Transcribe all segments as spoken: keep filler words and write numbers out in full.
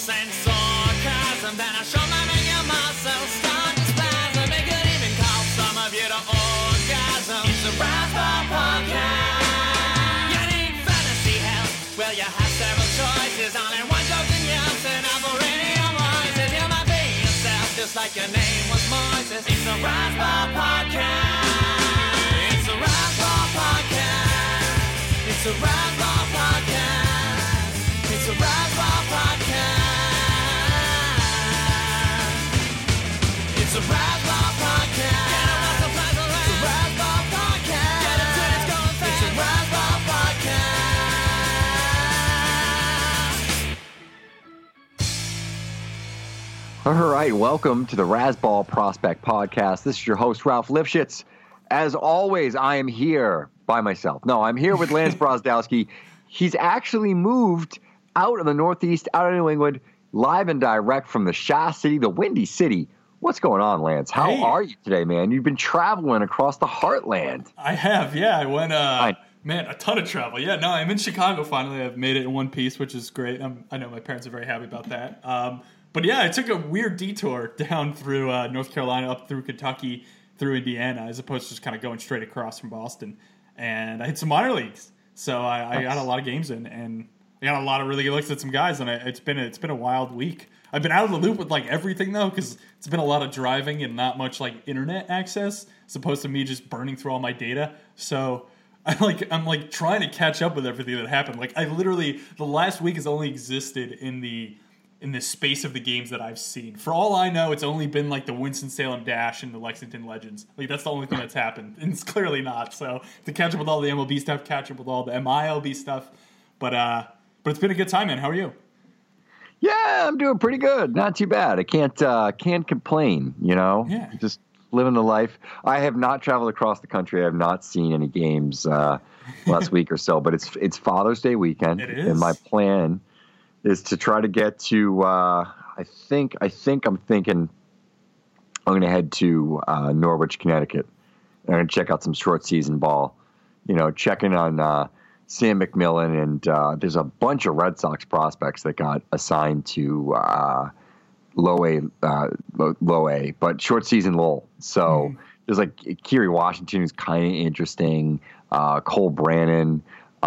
and sarcasm. Then I show my menu muscles, start to spasm. They could even call some of you to orgasm. It's a Razzball podcast. You need fantasy help? Well, you have several choices. Only one joke in yours and Apple Radio voices. You might be yourself just like your name was Moises. It's a Razzball podcast. It's a Razzball podcast. It's a Razzball podcast. It's a Razzball podcast. It's a Razzball podcast. Get a Razzball podcast. It's a Razzball podcast. Get it till it's going fast. It's a Razzball podcast. All right, welcome to the Razzball Prospect Podcast. This is your host, Ralph Lifshitz. As always, I am here by myself. No, I'm here with Lance Brozdowski. He's actually moved out of the Northeast, out of New England, live and direct from the Shaw City, the Windy City. What's going on, Lance? How Hey. are you today, man? You've been traveling across the heartland. I have, yeah. I went, uh, I- man, a ton of travel. Yeah, no, I'm in Chicago finally. I've made it in one piece, which is great. I'm, I know my parents are very happy about that. Um, but yeah, I took a weird detour down through uh, North Carolina, up through Kentucky, through Indiana, as opposed to just kind of going straight across from Boston. And I hit some minor leagues. So I, I got a lot of games in, and I got a lot of really good looks at some guys, and I, it's been a, it's been a wild week. I've been out of the loop with like everything though, because it's been a lot of driving and not much like internet access, as opposed to me just burning through all my data. So I like I'm like trying to catch up with everything that happened. Like I literally the last week has only existed in the in the space of the games that I've seen. For all I know, it's only been like the Winston-Salem Dash and the Lexington Legends. Like that's the only thing that's happened, and it's clearly not. So to catch up with all the M L B stuff, catch up with all the M I L B stuff, but uh, but it's been a good time, man. How are you? Yeah, I'm doing pretty good. Not too bad. I can't uh, can't complain, you know? Yeah. Just living the life. I have not traveled across the country. I have not seen any games uh, last week or so, but it's it's Father's Day weekend. It is. And my plan is to try to get to uh, I think I think I'm thinking I'm going to head to uh, Norwich, Connecticut. I'm going to check out some short season ball. You know, checking on uh, Sam McMillan, and uh, there's a bunch of Red Sox prospects that got assigned to uh, low A, uh, low, low A, but short season Lowell. So Mm. there's like Kerry Washington, who's kind of interesting. Uh, Cole Brannon,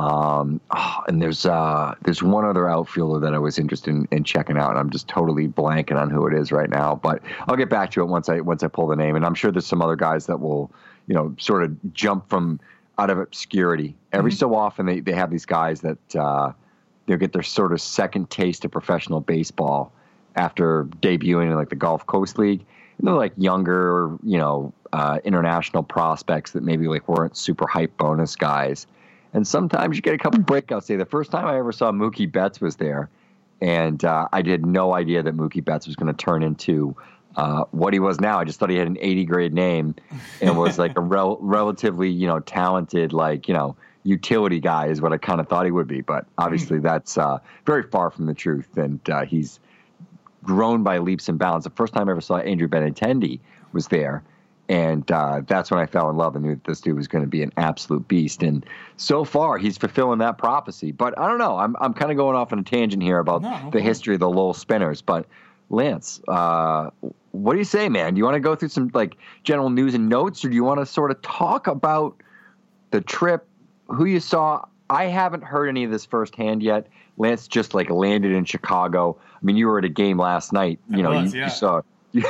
um, oh, and there's uh, there's one other outfielder that I was interested in, in checking out, and I'm just totally blanking on who it is right now. But I'll get back to it once I once I pull the name, and I'm sure there's some other guys that will, you know, sort of jump from out of obscurity. Every Mhm. so often they, they have these guys that uh, they'll get their sort of second taste of professional baseball after debuting in like the Gulf Coast League. And they're like younger, you know, uh, international prospects that maybe like weren't super hype bonus guys. And sometimes you get a couple breakouts. Say the first time I ever saw Mookie Betts was there, and uh, I had no idea that Mookie Betts was going to turn into Uh, what he was now. I just thought he had an eighty grade name and was like a rel- relatively, you know, talented, like, you know, utility guy is what I kind of thought he would be. But obviously that's uh, very far from the truth. And uh, he's grown by leaps and bounds. The first time I ever saw Andrew Benintendi was there. And uh, that's when I fell in love and knew that this dude was going to be an absolute beast. And so far, he's fulfilling that prophecy. But I don't know. I'm I'm kind of going off on a tangent here about No, no the problem. history of the Lowell Spinners. But Lance, uh, what do you say, man? Do you want to go through some like general news and notes, or do you want to sort of talk about the trip, who you saw? I haven't heard any of this firsthand yet. Lance just like landed in Chicago. I mean, you were at a game last night. You I know, was, you, yeah. you saw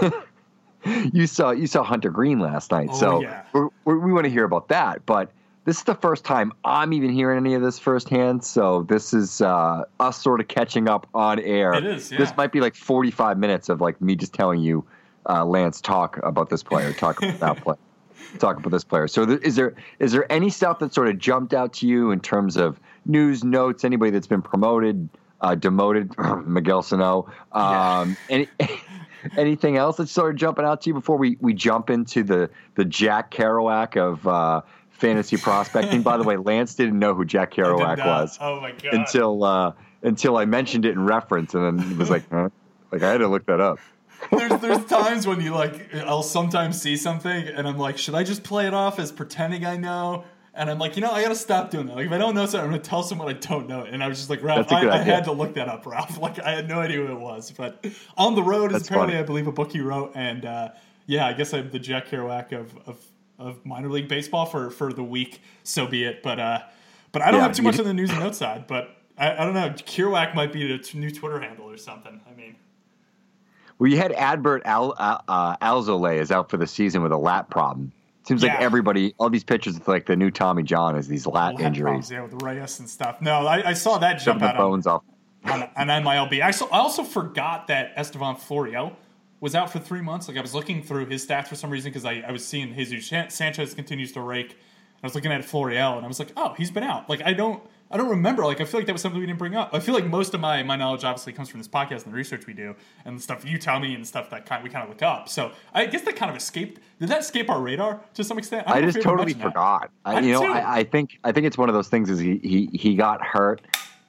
you saw you saw Hunter Green last night. Oh, so yeah. we're, we're, we want to hear about that, but. This is the first time I'm even hearing any of this firsthand, so this is uh, us sort of catching up on air. It is, yeah. This might be like forty-five minutes of like me just telling you, uh, Lance, talk about this player, talk about that player, talk about this player. So th- is there is there any stuff that sort of jumped out to you in terms of news, notes, anybody that's been promoted, uh, demoted, Miguel Sano, um, any, anything else that's sort of jumping out to you before we, we jump into the, the Jack Kerouac of uh, fantasy prospecting? By the way, Lance didn't know who Jack Kerouac was Oh my god! until uh, until I mentioned it in reference, and then he was like, huh? Like I had to look that up. there's there's times when you like I'll sometimes see something and I'm like, should I just play it off as pretending I know? And I'm like, you know, I gotta stop doing that. Like, if I don't know something, I'm gonna tell someone I don't know it. And I was just like, Ralph, That's a I, good I idea. had to look that up, Ralph. Like, I had no idea who it was. But On the Road is That's apparently, funny. I believe, a book you wrote. And uh, yeah, I guess I'm the Jack Kerouac of, of of minor league baseball for, for the week. So be it. But uh, but I don't Yeah, have too you much d- on the news and notes side. But I, I don't know. Kerouac might be a t- new Twitter handle or something. I mean, Well, you had Adbert Al, uh, uh, Alzolay is out for the season with a lat problem. Seems like Yeah. everybody, all these pitchers, it's like the new Tommy John is these lat we'll have injuries. problems, yeah, with Reyes and stuff. No, I, I saw that Shoving jump the out on, bones off. on, on M I L B. I also, I also forgot that Estevan Florial was out for three months. Like, I was looking through his stats for some reason because I, I was seeing Jesus San- Sanchez continues to rake. I was looking at Florial, and I was like, oh, he's been out. Like, I don't I don't remember. Like, I feel like that was something we didn't bring up. I feel like most of my, my knowledge obviously comes from this podcast and the research we do and the stuff you tell me and stuff that kind we kind of look up. So I guess that kind of escaped. Did that escape our radar to some extent? I don't know just if we ever totally mentioned that. forgot. I, I you know, too. I, I think I think it's one of those things. Is he he, he got hurt,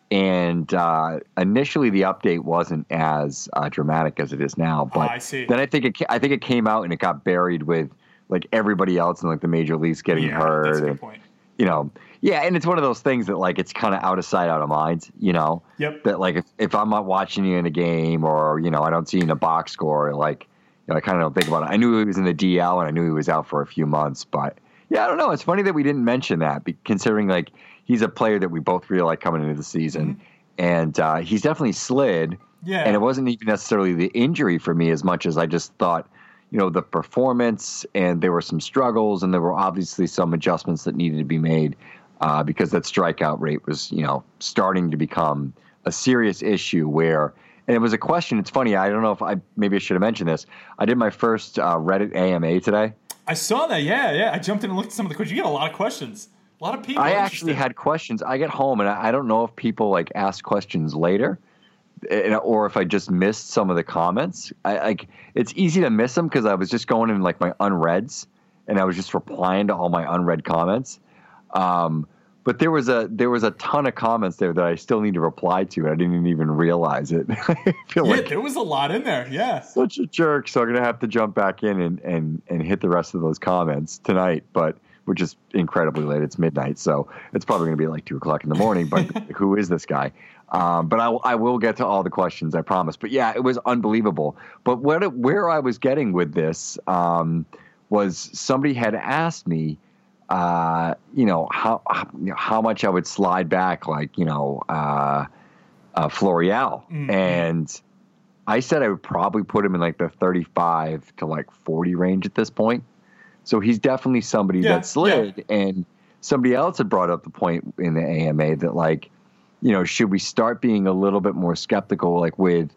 and uh, initially the update wasn't as uh, dramatic as it is now. But Ah, I see. then I think it ca- I think it came out and it got buried with like everybody else in like the major leagues getting Yeah, hurt. that's a good and, point. You know, yeah, and it's one of those things that like it's kind of out of sight, out of mind. You know, Yep. that like if, if I'm not watching you in a game or you know I don't see you in a box score, like you know, I kind of don't think about it. I knew he was in the D L and I knew he was out for a few months, but yeah, I don't know. It's funny that we didn't mention that, be- considering like he's a player that we both really like coming into the season, Mm-hmm. and uh, he's definitely slid. Yeah. And it wasn't even necessarily the injury for me as much as I just thought, you know, the performance and there were some struggles and there were obviously some adjustments that needed to be made uh, because that strikeout rate was, you know, starting to become a serious issue where, and it was a question. It's funny. I don't know if I, maybe I should have mentioned this. I did my first uh, Reddit A M A today. I saw that. Yeah, yeah. I jumped in and looked at some of the questions. You get a lot of questions. A lot of people. I are actually interested. had questions. I get home and I, I don't know if people like ask questions later, and- or if I just missed some of the comments. I like it's easy to miss them because I was just going in like my unreads and I was just replying to all my unread comments. Um, but there was a there was a ton of comments there that I still need to reply to, and I didn't even realize it. I feel Yeah, like there was a lot in there. Yeah. such a jerk. So I'm gonna have to jump back in and and and hit the rest of those comments tonight, but. Which is incredibly late. It's midnight, so it's probably going to be like two o'clock in the morning. But who is this guy? Um, but I, I will get to all the questions, I promise. But yeah, it was unbelievable. But what it, where I was getting with this um, was somebody had asked me, uh, you know, how how, you know, how much I would slide back, like you know, uh, uh, Florial, Mm-hmm. and I said I would probably put him in like the thirty-five to like forty range at this point. So he's definitely somebody Yeah, that slid, and somebody else had brought up the point in the A M A that like, you know, should we start being a little bit more skeptical, like with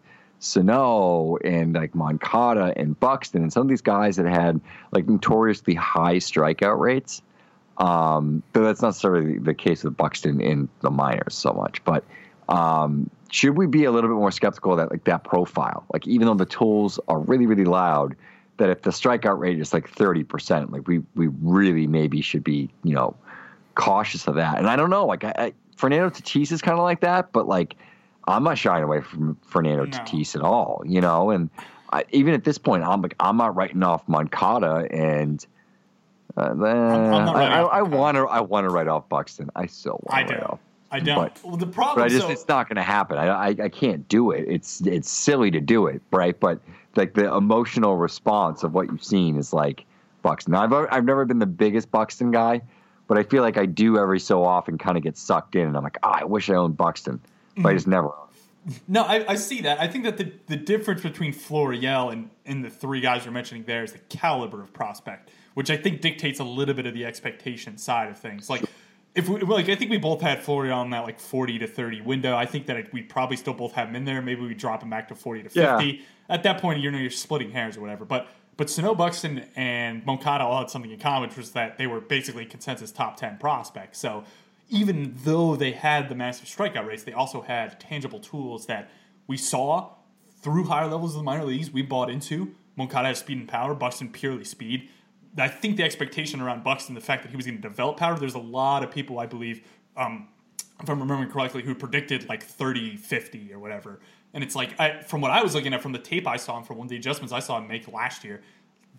Sano and like Moncada and Buxton and some of these guys that had like notoriously high strikeout rates. Um, though that's not necessarily the case with Buxton in the minors so much, but um, should we be a little bit more skeptical of that, like that profile? Like even though the tools are really, really loud, that if the strikeout rate is like thirty percent, like we, we really maybe should be, you know, cautious of that. And I don't know, like I, I, Fernando Tatis is kind of like that, but like I'm not shying away from Fernando No. Tatis at all, you know. And I, even at this point, I'm like I'm not writing off Moncada, and uh, I'm not I, writing I, off I Moncada. want to I want to write off Buxton. I still I want to write don't. off. I don't. But- well, the But problem. I just so, it's not going to happen. I, I I can't do it. It's it's silly to do it, right? But like the emotional response of what you've seen is like Buxton. Now, I've I've never been the biggest Buxton guy, but I feel like I do every so often kind of get sucked in, and I'm like, oh, I wish I owned Buxton, but I just never. own. No, I, I see that. I think that the, the difference between Florial and, and the three guys you're mentioning there is the caliber of prospect, which I think dictates a little bit of the expectation side of things. Like, if we like, I think we both had Florial in that like forty to thirty window. I think that we probably still both have him in there. Maybe we drop him back to forty to fifty. Yeah. At that point, you know, you're splitting hairs or whatever. But but Sano, Buxton, and Moncada all had something in common, which was that they were basically consensus top ten prospects. So even though they had the massive strikeout rates, they also had tangible tools that we saw through higher levels of the minor leagues. We bought into. Moncada has speed and power. Buxton purely speed. I think the expectation around Buxton, the fact that he was going to develop power, there's a lot of people, I believe, um, if I'm remembering correctly, who predicted like thirty, fifty or whatever. And it's like, I, from what I was looking at from the tape I saw and from one of the adjustments I saw him make last year,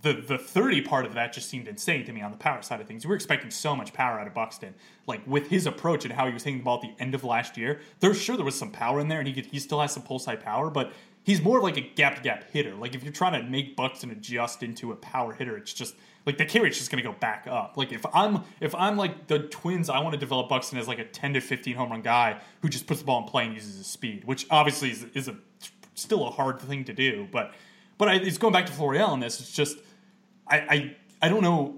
the the thirty part of that just seemed insane to me on the power side of things. We were expecting so much power out of Buxton. Like, with his approach and how he was hitting the ball at the end of last year, there's sure there was some power in there, and he could, he still has some pull-side power, but he's more of like a gap-to-gap hitter. Like, if you're trying to make Buxton adjust into a power hitter, it's just, like, the K rate's just going to go back up. Like, if I'm, if I'm like the Twins, I want to develop Buxton as like a ten to fifteen home run guy who just puts the ball in play and uses his speed, which obviously is, is a still a hard thing to do, but but I, it's going back to Florial on this. It's just, I, I I don't know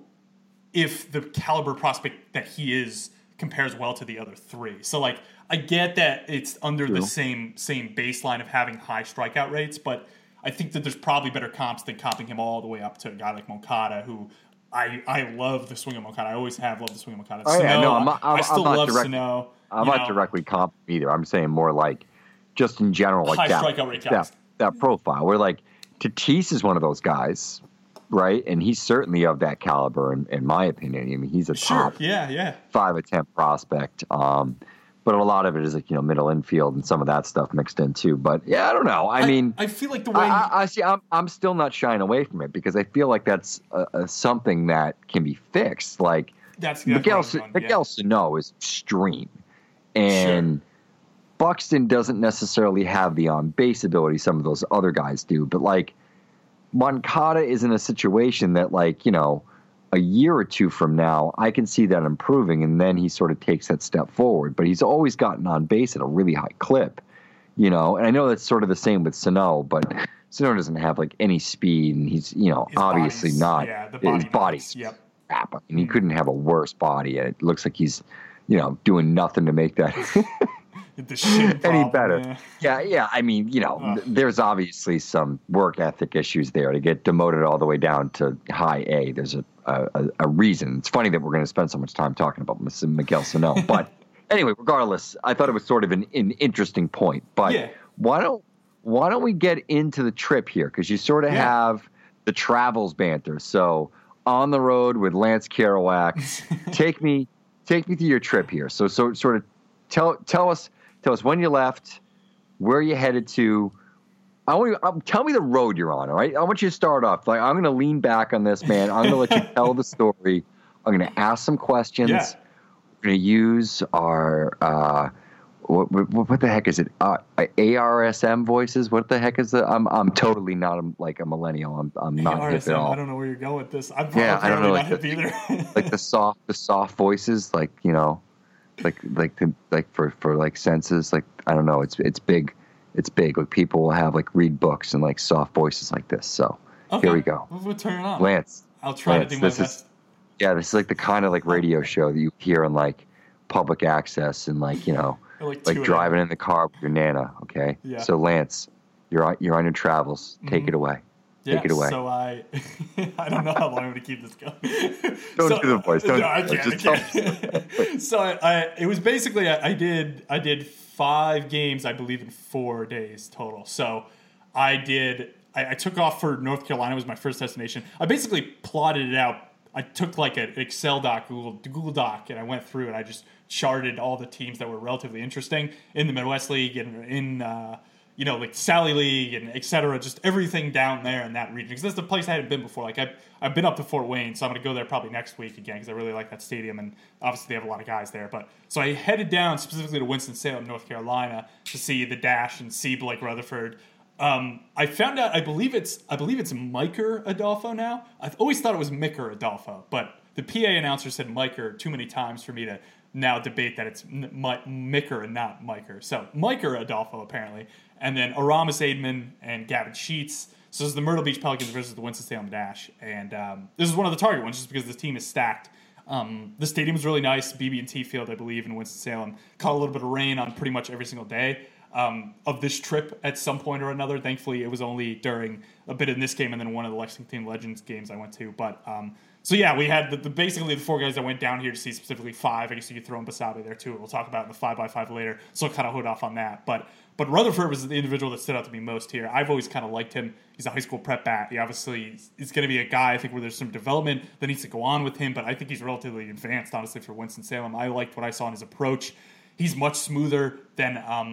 if the caliber prospect that he is compares well to the other three. So, like, I get that it's under True. the same same baseline of having high strikeout rates, but I think that there's probably better comps than comping him all the way up to a guy like Moncada, who I I love the swing of Moncada. I always have loved the swing of Moncada. Oh, yeah, no, I'm not, I'm, I still I'm love direct, Sano. I'm not know. directly comping either. I'm saying more like, just in general, like high that, strikeout rate guys. that, that profile. Where, like, Tatis is one of those guys, right? And he's certainly of that caliber, in, in my opinion. I mean, he's a sure. top yeah, yeah. five attempt prospect. Um, but a lot of it is, like, you know, middle infield and some of that stuff mixed in too. But yeah, I don't know. I, I mean, I feel like the way I, I, I see. I'm I'm still not shying away from it because I feel like that's a, a something that can be fixed. Like, that's Miguel one, Miguel yeah. Sano is extreme, and Sure. Buxton doesn't necessarily have the on base ability some of those other guys do. But, like, Moncada is in a situation that, like, you know, a year or two from now, I can see that improving, and then he sort of takes that step forward. But he's always gotten on base at a really high clip, you know. And I know that's sort of the same with Sano, but Sano doesn't have, like, any speed, and he's, you know, His obviously body's- not. yeah, the body his body's matters. Yep. crap, and he couldn't have a worse body. And it looks like he's, you know, doing nothing to make that The shin any problem, better. yeah. Yeah, yeah. I mean, you know, Ugh. th- there's obviously some work ethic issues there to get demoted all the way down to high A. There's a a, a reason. It's funny that we're going to spend so much time talking about Miguel Sano. But anyway, regardless, I thought it was sort of an, an interesting point. But Yeah. why don't why don't we get into the trip here? Because you sort of Yeah. have the travels banter. So on the road with Lance Kerouac, take me take me through your trip here. So so sort of tell tell us. Tell us when you left, where you headed to. I want you, um, tell me the road you're on, all right? I want you to start off. Like, I'm going to lean back on this, man. I'm going to let you tell the story. I'm going to ask some questions. Yeah. We're going to use our, uh, what, what, what the heck is it? Uh, A R S M voices? What the heck is it? I'm I'm totally not a, like a millennial. I'm I'm not hip R S M, at all. I don't know where you're going with this. I'm Yeah, I don't know, not like hip either. Like the soft the soft voices, like, you know, like like the, like for, for like senses, like, I don't know, it's it's big, it's big. Like, people will have, like, read books and, like, soft voices like this. So Okay. here we go. We'll, we'll turn it on. Lance, I'll try Lance, to do my this best. is yeah, this is like the kind of, like, radio show that you hear on, like, public access and, like, you know, Or like like two a.m. driving in the car with your nana. Okay, Yeah. so Lance, you're on you're on your travels. Take Mhm. it away. Yeah, Take it away. So I, I don't know how long I'm going to keep this going. Don't so, do the voice. Don't no, I do the can't. voice. I Just can't. so I, I, it was basically I, I did I did five games, I believe, in four days total. So I did. I, I took off for North Carolina. Was my first destination. I basically plotted it out. I took like an Excel doc, Google Google Doc, and I went through and I just charted all the teams that were relatively interesting in the Midwest League and in. Uh, you know, like Sally League and et cetera, just everything down there in that region. Because that's the place I hadn't been before. Like, I've, I've been up to Fort Wayne, so I'm going to go there probably next week again because I really like that stadium, and obviously they have a lot of guys there. But so I headed down specifically to Winston-Salem, North Carolina, to see the Dash and see Blake Rutherford. Um, I found out, I believe it's I believe it's Miker Adolfo now. I've always thought it was Miker Adolfo, but the P A announcer said Miker too many times for me to now debate that it's M- M- Miker and not Miker. So Miker Adolfo, apparently. And then Aramis Aidman and Gavin Sheets. So this is the Myrtle Beach Pelicans versus the Winston-Salem Dash. And um, this is one of the target ones just because this team is stacked. Um, the stadium is really nice. B B and T Field, I believe, in Winston-Salem. Caught a little bit of rain on pretty much every single day um, of this trip at some point or another. Thankfully, it was only during a bit in this game and then one of the Lexington Legends games I went to. But um, so, yeah, we had the, the basically the four guys that went down here to see, specifically five. I guess you could throw in Basabe there, too. We'll talk about it in the five by five later. So I'll kind of hold off on that. But But Rutherford was the individual that stood out to me most here. I've always kind of liked him. He's a high school prep bat. He obviously is going to be a guy, I think, where there's some development that needs to go on with him, but I think he's relatively advanced, honestly, for Winston-Salem. I liked what I saw in his approach. He's much smoother than um,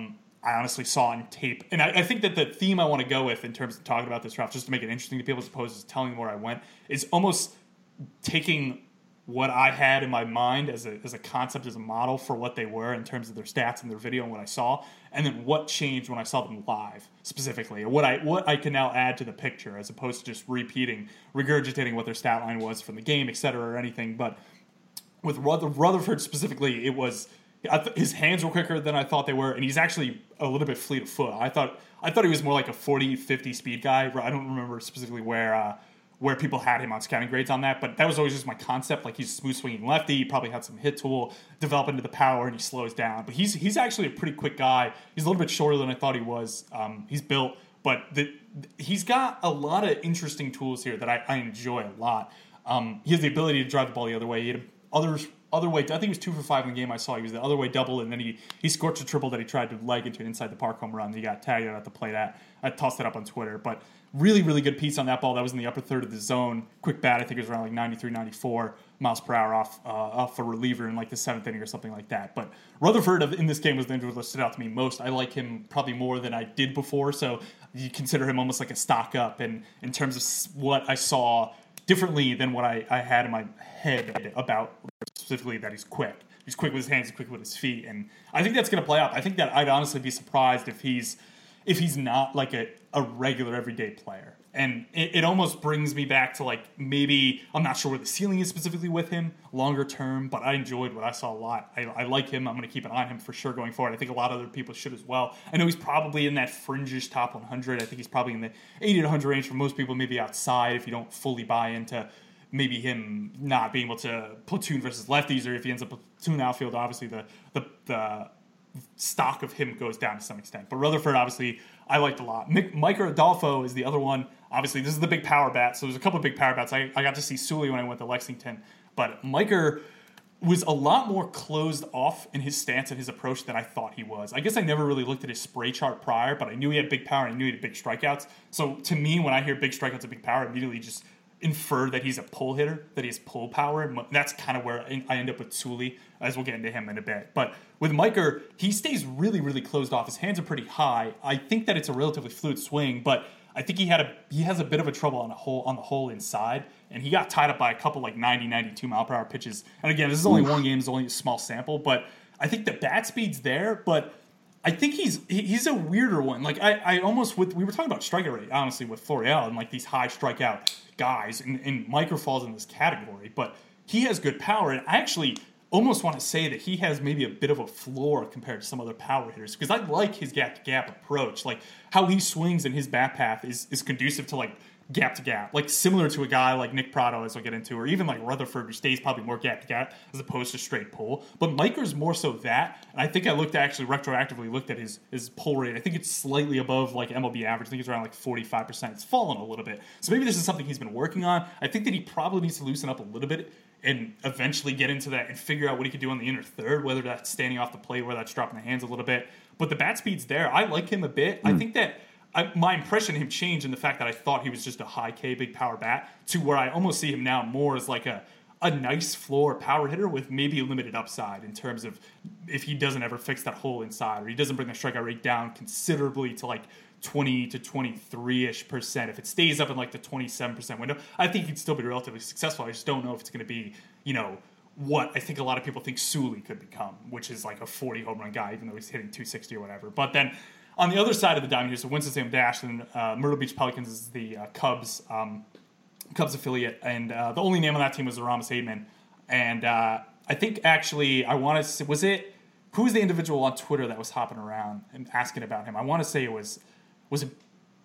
I honestly saw on tape. And I, I think that the theme I want to go with in terms of talking about this draft, just to make it interesting to people as opposed to telling them where I went, is almost taking what I had in my mind as a as a concept, as a model for what they were in terms of their stats and their video and what I saw, and then what changed when I saw them live specifically, or what I what I can now add to the picture as opposed to just repeating, regurgitating what their stat line was from the game, et cetera, or anything. But with Rutherford specifically, it was I th- his hands were quicker than I thought they were, and he's actually a little bit fleet of foot. I thought I thought he was more like a forty fifty speed guy. I don't remember specifically where. Uh, where people had him on scouting grades on that, but that was always just my concept. Like, he's a smooth swinging lefty, he probably had some hit tool, develop into the power, and he slows down. But he's he's actually a pretty quick guy. He's a little bit shorter than I thought he was. Um, he's built, but the, he's got a lot of interesting tools here that I, I enjoy a lot. Um, he has the ability to drive the ball the other way. He had other other way. I think he was two for five in the game I saw. He was the other way double, and then he he scorched a triple that he tried to leg into an inside the park home run. He got tagged out at the plate at. I tossed it up on Twitter, but really, really good piece on that ball. That was in the upper third of the zone. Quick bat, I think it was around like ninety-three, ninety-four miles per hour off uh, off a reliever in like the seventh inning or something like that. But Rutherford in this game was the individual that stood out to me most. I like him probably more than I did before, so you consider him almost like a stock up in, in terms of what I saw differently than what I, I had in my head about specifically that he's quick. He's quick with his hands, he's quick with his feet, and I think that's going to play out. I think that I'd honestly be surprised if he's if he's not like a, a regular everyday player. And it, it almost brings me back to like maybe, I'm not sure where the ceiling is specifically with him longer term, but I enjoyed what I saw a lot. I, I like him. I'm going to keep an eye on him for sure going forward. I think a lot of other people should as well. I know he's probably in that fringish top one hundred. I think he's probably in the eighty to one hundred range for most people, maybe outside if you don't fully buy into maybe him not being able to platoon versus lefties, or if he ends up platoon outfield, obviously the the, the stock of him goes down to some extent. But Rutherford, obviously, I liked a lot. Miker Adolfo is the other one. Obviously, this is the big power bat, so there's a couple of big power bats. I, I got to see Sully when I went to Lexington, but Miker was a lot more closed off in his stance and his approach than I thought he was. I guess I never really looked at his spray chart prior, but I knew he had big power and I knew he had big strikeouts. So to me, when I hear big strikeouts and big power, I immediately just infer that he's a pull hitter, that he has pull power. And that's kind of where I end up with Sully, as we'll get into him in a bit. But with Miker, he stays really, really closed off. His hands are pretty high. I think that it's a relatively fluid swing, but I think he had a he has a bit of a trouble on the whole on the whole inside, and he got tied up by a couple like ninety, ninety-two mile per hour pitches. And again, this is only one game, it's only a small sample, but I think the bat speed's there, but I think he's he's a weirder one. Like I, I almost with we were talking about strikeout rate, honestly, with Florial and like these high strikeout guys, and, and Miker falls in this category, but he has good power, and I actually almost want to say that he has maybe a bit of a floor compared to some other power hitters, because I like his gap-to-gap approach. Like, how he swings and his bat path is, is conducive to, like, gap-to-gap. Like, similar to a guy like Nick Pratto, as we'll get into, or even, like, Rutherford, who stays probably more gap-to-gap as opposed to straight pull. But Miker's more so that, and I think I looked actually retroactively looked at his, his pull rate. I think it's slightly above, like, M L B average. I think it's around, like, forty-five percent. It's fallen a little bit. So maybe this is something he's been working on. I think that he probably needs to loosen up a little bit and eventually get into that and figure out what he could do on the inner third, whether that's standing off the plate, whether that's dropping the hands a little bit. But the bat speed's there. I like him a bit. Mm. I think that I, my impression of him changed in the fact that I thought he was just a high K, big power bat, to where I almost see him now more as like a, a nice floor power hitter with maybe a limited upside in terms of if he doesn't ever fix that hole inside, or he doesn't bring the strikeout rate down considerably to like twenty to twenty-three-ish percent. If it stays up in like the twenty-seven percent window, I think he'd still be relatively successful. I just don't know if it's going to be, you know, what I think a lot of people think Sully could become, which is like a forty home run guy, even though he's hitting two sixty or whatever. But then on the other side of the diamond here, so Winston-Salem Dash, and uh, Myrtle Beach Pelicans is the uh, Cubs um, Cubs affiliate, and uh, the only name on that team was Aramis Aidman. And uh, I think actually, I want to say, was it, who was the individual on Twitter that was hopping around and asking about him? I want to say it was, was it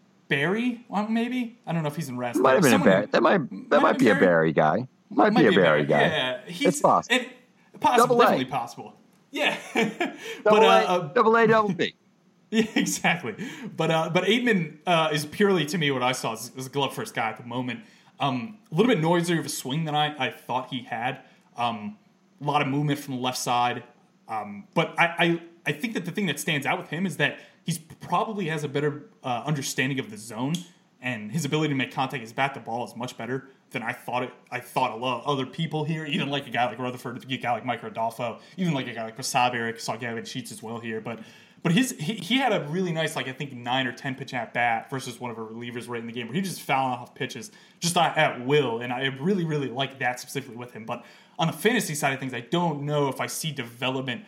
Barry, well, maybe? I don't know if he's in rest. Might have been a Barry. That might, that might, might be Barry? a Barry guy. Might, might be a Barry, Barry guy. Yeah, he's, it's possible. It, possible definitely possible. Yeah. double, but, uh, a, double A, double B. Yeah, exactly. But uh, but Aidman uh, is purely, to me, what I saw as, as a glove first guy at the moment. Um, a little bit noisier of a swing than I, I thought he had. Um, a lot of movement from the left side. Um, but I, I, I think that the thing that stands out with him is that he's probably has a better uh, understanding of the zone, and his ability to make contact, his bat to ball is much better than I thought it. I thought a lot of other people here, even like a guy like Rutherford, a guy like Miker Adolfo, even like a guy like Wasabi, I saw Gavin Sheets as well here. But But his he, he had a really nice, like I think nine or ten pitch at bat versus one of our relievers right in the game where he just fouling off pitches just at, at will, and I really really like that specifically with him. But on the fantasy side of things, I don't know if I see development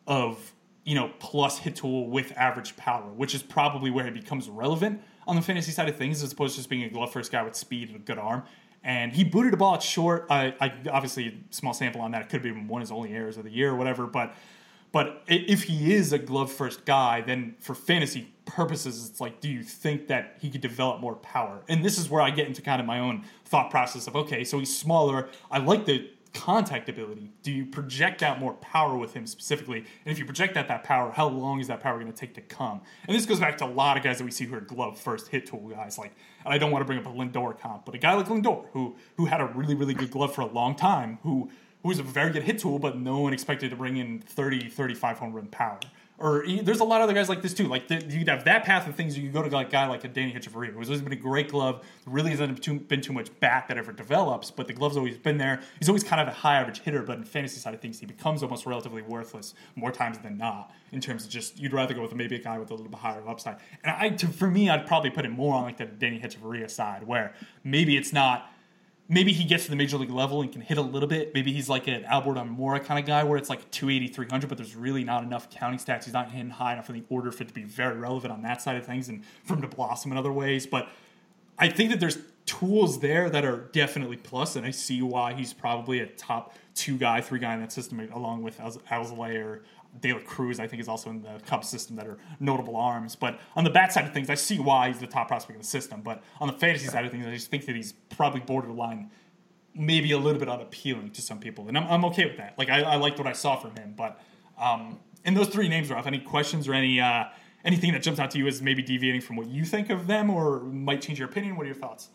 of you know plus hit tool with average power, which is probably where it becomes relevant on the fantasy side of things as opposed to just being a glove first guy with speed and a good arm. And he booted a ball at short. I, I obviously small sample on that. It could have been one of his only errors of the year or whatever, but. But if he is a glove-first guy, then for fantasy purposes, it's like, do you think that he could develop more power? And this is where I get into kind of my own thought process of, okay, so he's smaller. I like the contact ability. Do you project out more power with him specifically? And if you project out that power, how long is that power going to take to come? And this goes back to a lot of guys that we see who are glove-first hit tool guys. Like, and I don't want to bring up a Lindor comp, but a guy like Lindor, who who had a really, really good glove for a long time, who... who was a very good hit tool, but no one expected to bring in thirty, thirty-five home run power. Or there's a lot of other guys like this too. Like the, you'd have that path of things. You could go to like a guy like a Danny Hitchcock, who's always been a great glove. Really hasn't too, been too much bat that ever develops, but the glove's always been there. He's always kind of a high average hitter, but in the fantasy side of things, he becomes almost relatively worthless more times than not. In terms of just you'd rather go with maybe a guy with a little bit higher upside. And I, to, for me, I'd probably put it more on like the Danny Hitchcock side, where maybe it's not. Maybe he gets to the major league level and can hit a little bit. Maybe he's like an Albert Almora kind of guy where it's like two eighty, three hundred, but there's really not enough counting stats. He's not hitting high enough in the order for it to be very relevant on that side of things and for him to blossom in other ways. But I think that there's tools there that are definitely plus, and I see why he's probably a top two guy, three guy in that system, along with Alzolay or De La Cruz, I think, is also in the Cubs system that are notable arms. But on the bat side of things, I see why he's the top prospect in the system. But on the fantasy side of things, I just think that he's probably borderline, maybe a little bit unappealing to some people. And I'm, I'm okay with that. Like, I, I liked what I saw from him. But um, in those three names, Ralph, any questions or any uh, anything that jumps out to you as maybe deviating from what you think of them or might change your opinion? What are your thoughts?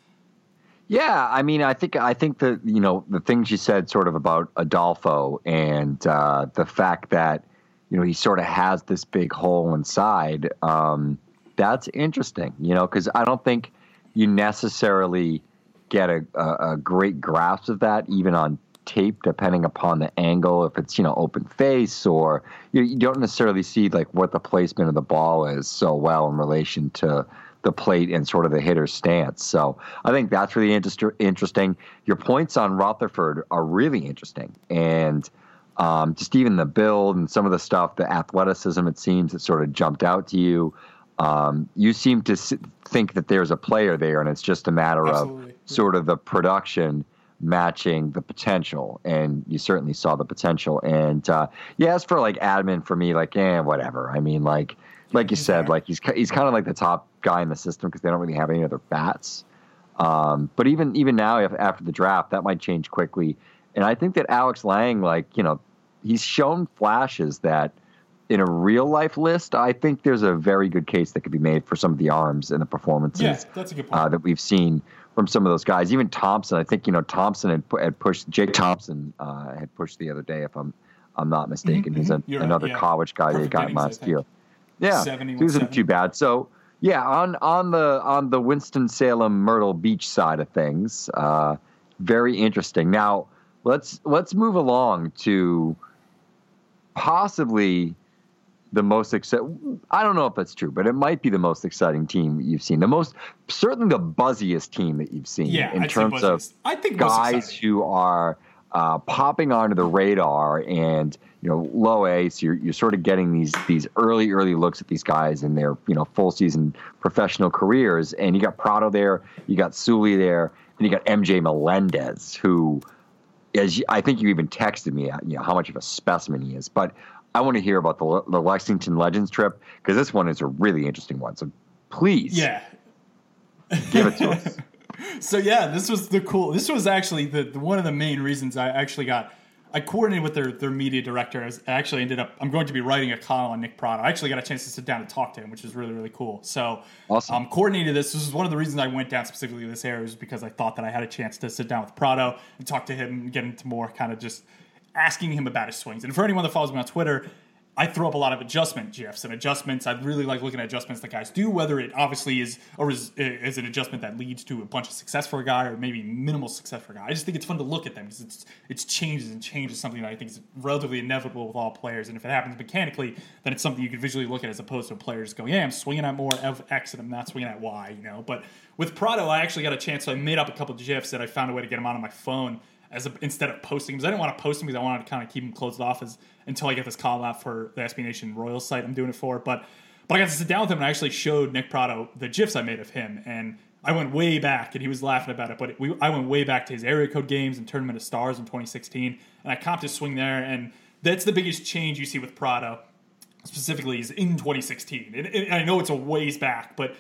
Yeah, I mean, I think I think that, you know, the things you said sort of about Adolfo and uh, the fact that, you know, he sort of has this big hole inside. Um, that's interesting, you know, because I don't think you necessarily get a, a, a great grasp of that even on tape, depending upon the angle. If it's, you know, open face or you, you don't necessarily see like what the placement of the ball is so well in relation to the plate and sort of the hitter's stance. So I think that's really inter- interesting. Your points on Rutherford are really interesting. And Um, just even the build and some of the stuff, the athleticism, it seems, that sort of jumped out to you. Um, you seem to s- think that there's a player there, and it's just a matter Absolutely. of sort of the production matching the potential. And you certainly saw the potential. And uh, yeah, as for like admin for me, like, eh, whatever. I mean, like, like you said, like he's he's kind of like the top guy in the system because they don't really have any other bats. Um, but even even now, if, after the draft, that might change quickly. And I think that Alex Lang, like, you know, he's shown flashes that in a real life list, I think there's a very good case that could be made for some of the arms and the performances yeah, that's a good point. Uh, that we've seen from some of those guys. Even Thompson, I think, you know, Thompson had, had pushed, Jake Thompson uh, had pushed the other day, if I'm I'm not mistaken. Mm-hmm, He's a, another right, yeah. college guy Perfect they got last year. Yeah, so he wasn't too bad. So, yeah, on, on the on the Winston-Salem Myrtle Beach side of things, uh, very interesting. Now, Let's let's move along to possibly the most exciting. I don't know if that's true, but it might be the most exciting team you've seen. The most, certainly the buzziest team that you've seen yeah, in I'd terms of I think guys who are uh, popping onto the radar and, you know, low A. So you're you're sort of getting these these early early looks at these guys in their, you know, full season professional careers. And you got Prado there, you got Sully there, and you got M J Melendez, who, as you, I think you even texted me, you know, how much of a specimen he is. But I want to hear about the, the Lexington Legends trip because this one is a really interesting one. So please, yeah, give it to us. So yeah, this was the cool. This was actually the, the one of the main reasons I actually got. I coordinated with their their media director. I, was, I actually ended up. I'm going to be writing a column on Nick Prado. I actually got a chance to sit down and talk to him, which was really really cool. So awesome. Um, coordinated this. This is one of the reasons I went down specifically to this area, was because I thought that I had a chance to sit down with Prado and talk to him and get into more kind of just asking him about his swings. And for anyone that follows me on Twitter, I throw up a lot of adjustment GIFs and adjustments. I really like looking at adjustments that guys do, whether it obviously is or is, is an adjustment that leads to a bunch of success for a guy or maybe minimal success for a guy. I just think it's fun to look at them because it's it's changes and changes something that I think is relatively inevitable with all players. And if it happens mechanically, then it's something you can visually look at as opposed to players going, yeah, I'm swinging at more of X and I'm not swinging at Y, you know. But with Prado, I actually got a chance, so I made up a couple of GIFs that I found a way to get them out on my phone as a, instead of posting, because I didn't want to post them because I wanted to kind of keep them closed off as until I get this column out for the S B Nation Royals site I'm doing it for. But but I got to sit down with him and I actually showed Nick Prado the GIFs I made of him, and I went way back, and he was laughing about it. But it, we, I went way back to his area code games and Tournament of Stars in twenty sixteen, and I comped his swing there, and that's the biggest change you see with Prado specifically is in twenty sixteen. And, and I know it's a ways back, but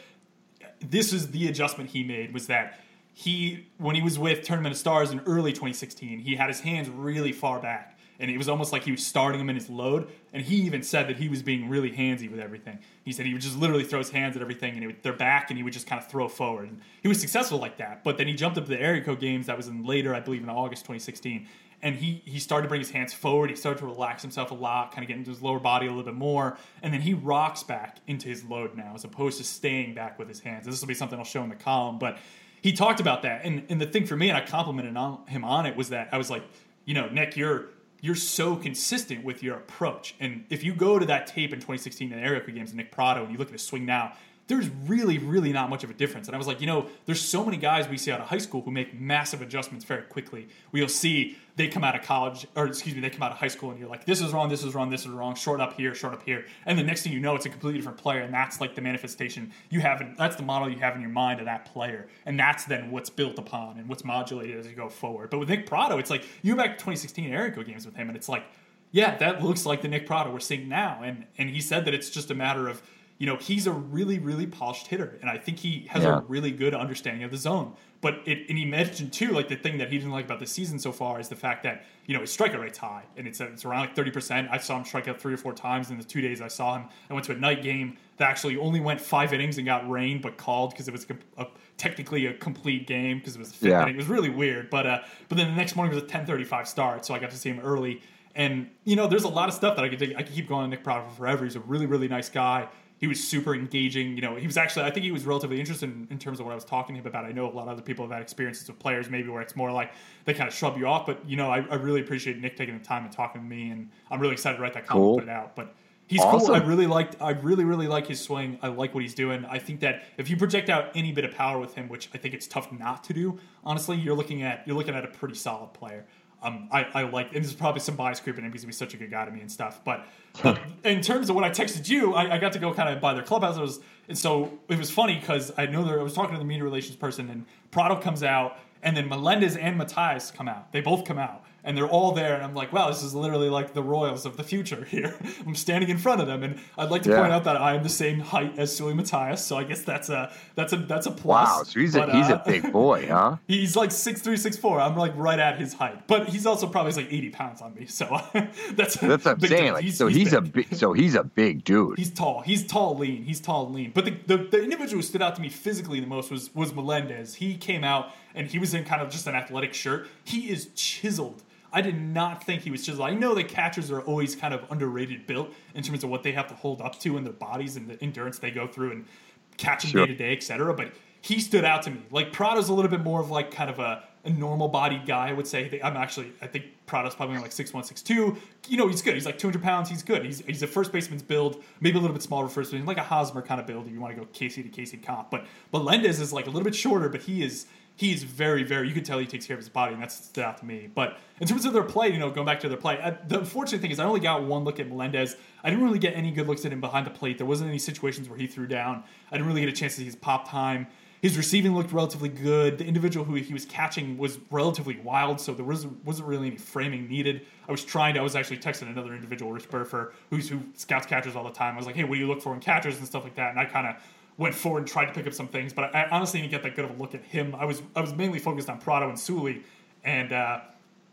this is the adjustment he made was that. He, when he was with Tournament of Stars in early twenty sixteen, he had his hands really far back, and it was almost like he was starting them in his load, and he even said that he was being really handsy with everything. He said he would just literally throw his hands at everything, and he would, they're back, and he would just kind of throw forward. And he was successful like that, but then he jumped up to the area code games that was in later, I believe in August twenty sixteen, and he, he started to bring his hands forward, he started to relax himself a lot, kind of get into his lower body a little bit more, and then he rocks back into his load now, as opposed to staying back with his hands. This will be something I'll show in the column, but he talked about that, and, and the thing for me, and I complimented on, him on it, was that I was like, you know, Nick, you're you're so consistent with your approach, and if you go to that tape in twenty sixteen in the area code games, Nick Prado, and you look at his swing now, there's really, really not much of a difference. And I was like, you know, there's so many guys we see out of high school who make massive adjustments very quickly. We'll see they come out of college, or excuse me, they come out of high school, and you're like, this is wrong, this is wrong, this is wrong, short up here, short up here. And the next thing you know, it's a completely different player, and that's like the manifestation you have, in, that's the model you have in your mind of that player. And that's then what's built upon and what's modulated as you go forward. But with Nick Prado, it's like, you go back to twenty sixteen area code games with him, and it's like, yeah, that looks like the Nick Prado we're seeing now. And and he said that it's just a matter of, you know, he's a really, really polished hitter, and I think he has yeah. a really good understanding of the zone. But it, and he mentioned too, like the thing that he didn't like about the season so far is the fact that, you know, his strikeout rate's high, and it's it's around like thirty percent. I saw him strike out three or four times in the two days I saw him. I went to a night game that actually only went five innings and got rain, but called because it was a, a, technically a complete game because it was the fifth yeah. inning. It was really weird. But uh, but then the next morning was a ten thirty-five start, so I got to see him early. And you know, there's a lot of stuff that I could take, I could keep going on Nick Prado for forever. He's a really, really nice guy. He was super engaging. You know, he was actually, I think he was relatively interested in, in terms of what I was talking to him about. I know a lot of other people have had experiences with players maybe where it's more like they kind of shrub you off. But, you know, I, I really appreciate Nick taking the time and talking to me. And I'm really excited to write that column cool. and put it out. But he's awesome. cool. I really liked, I really, really like his swing. I like what he's doing. I think that if you project out any bit of power with him, which I think it's tough not to do, honestly, you're looking at, you're looking at a pretty solid player. Um, I, I like, and there's probably some bias creeping in because he's such a good guy to me and stuff. But uh, in terms of when I texted you, I, I got to go kind of by their clubhouse. It was, and so it was funny because I know that I was talking to the media relations person, and Prado comes out, and then Melendez and Matias come out. They both come out, and they're all there. And I'm like, wow, this is literally like the Royals of the future here. I'm standing in front of them, and I'd like to yeah. point out that I am the same height as Sully Matias, so I guess that's a that's a that's a plus. Wow, so he's but, a he's uh, a big boy, huh? He's like six three, six four. I'm like right at his height, but he's also probably like eighty pounds on me. So that's That's what I'm big saying. difference. Like, he's, so he's, he's, big. a big, so he's a big dude. He's tall. He's tall, lean. He's tall, lean. But the, the the individual who stood out to me physically the most was was Melendez. He came out and he was in kind of just an athletic shirt. He is chiseled. I did not think he was chiseled. I know that catchers are always kind of underrated built in terms of what they have to hold up to in their bodies and the endurance they go through and catching Sure. day to day, et cetera. But he stood out to me. Like Prado's a little bit more of like kind of a, a normal bodied guy, I would say. I'm actually, I think Prado's probably like six one, six two. You know, he's good. He's like two hundred pounds. He's good. He's he's a first baseman's build, maybe a little bit smaller first baseman, like a Hosmer kind of build if you want to go Casey to Casey comp. But Melendez is like a little bit shorter, but he is he is very, very, you can tell he takes care of his body, and that's stood out to me. But in terms of their play, you know, going back to their play, I, the unfortunate thing is I only got one look at Melendez. I didn't really get any good looks at him behind the plate. There wasn't any situations where he threw down. I didn't really get a chance to see his pop time. His receiving looked relatively good. The individual who he was catching was relatively wild, so there wasn't, wasn't really any framing needed. I was trying to, I was actually texting another individual, Rich Burfer, who's, who scouts catchers all the time. I was like, hey, what do you look for in catchers and stuff like that? And I kind of went forward and tried to pick up some things, but I, I honestly didn't get that good of a look at him. I was I was mainly focused on Prado and Sully, and uh,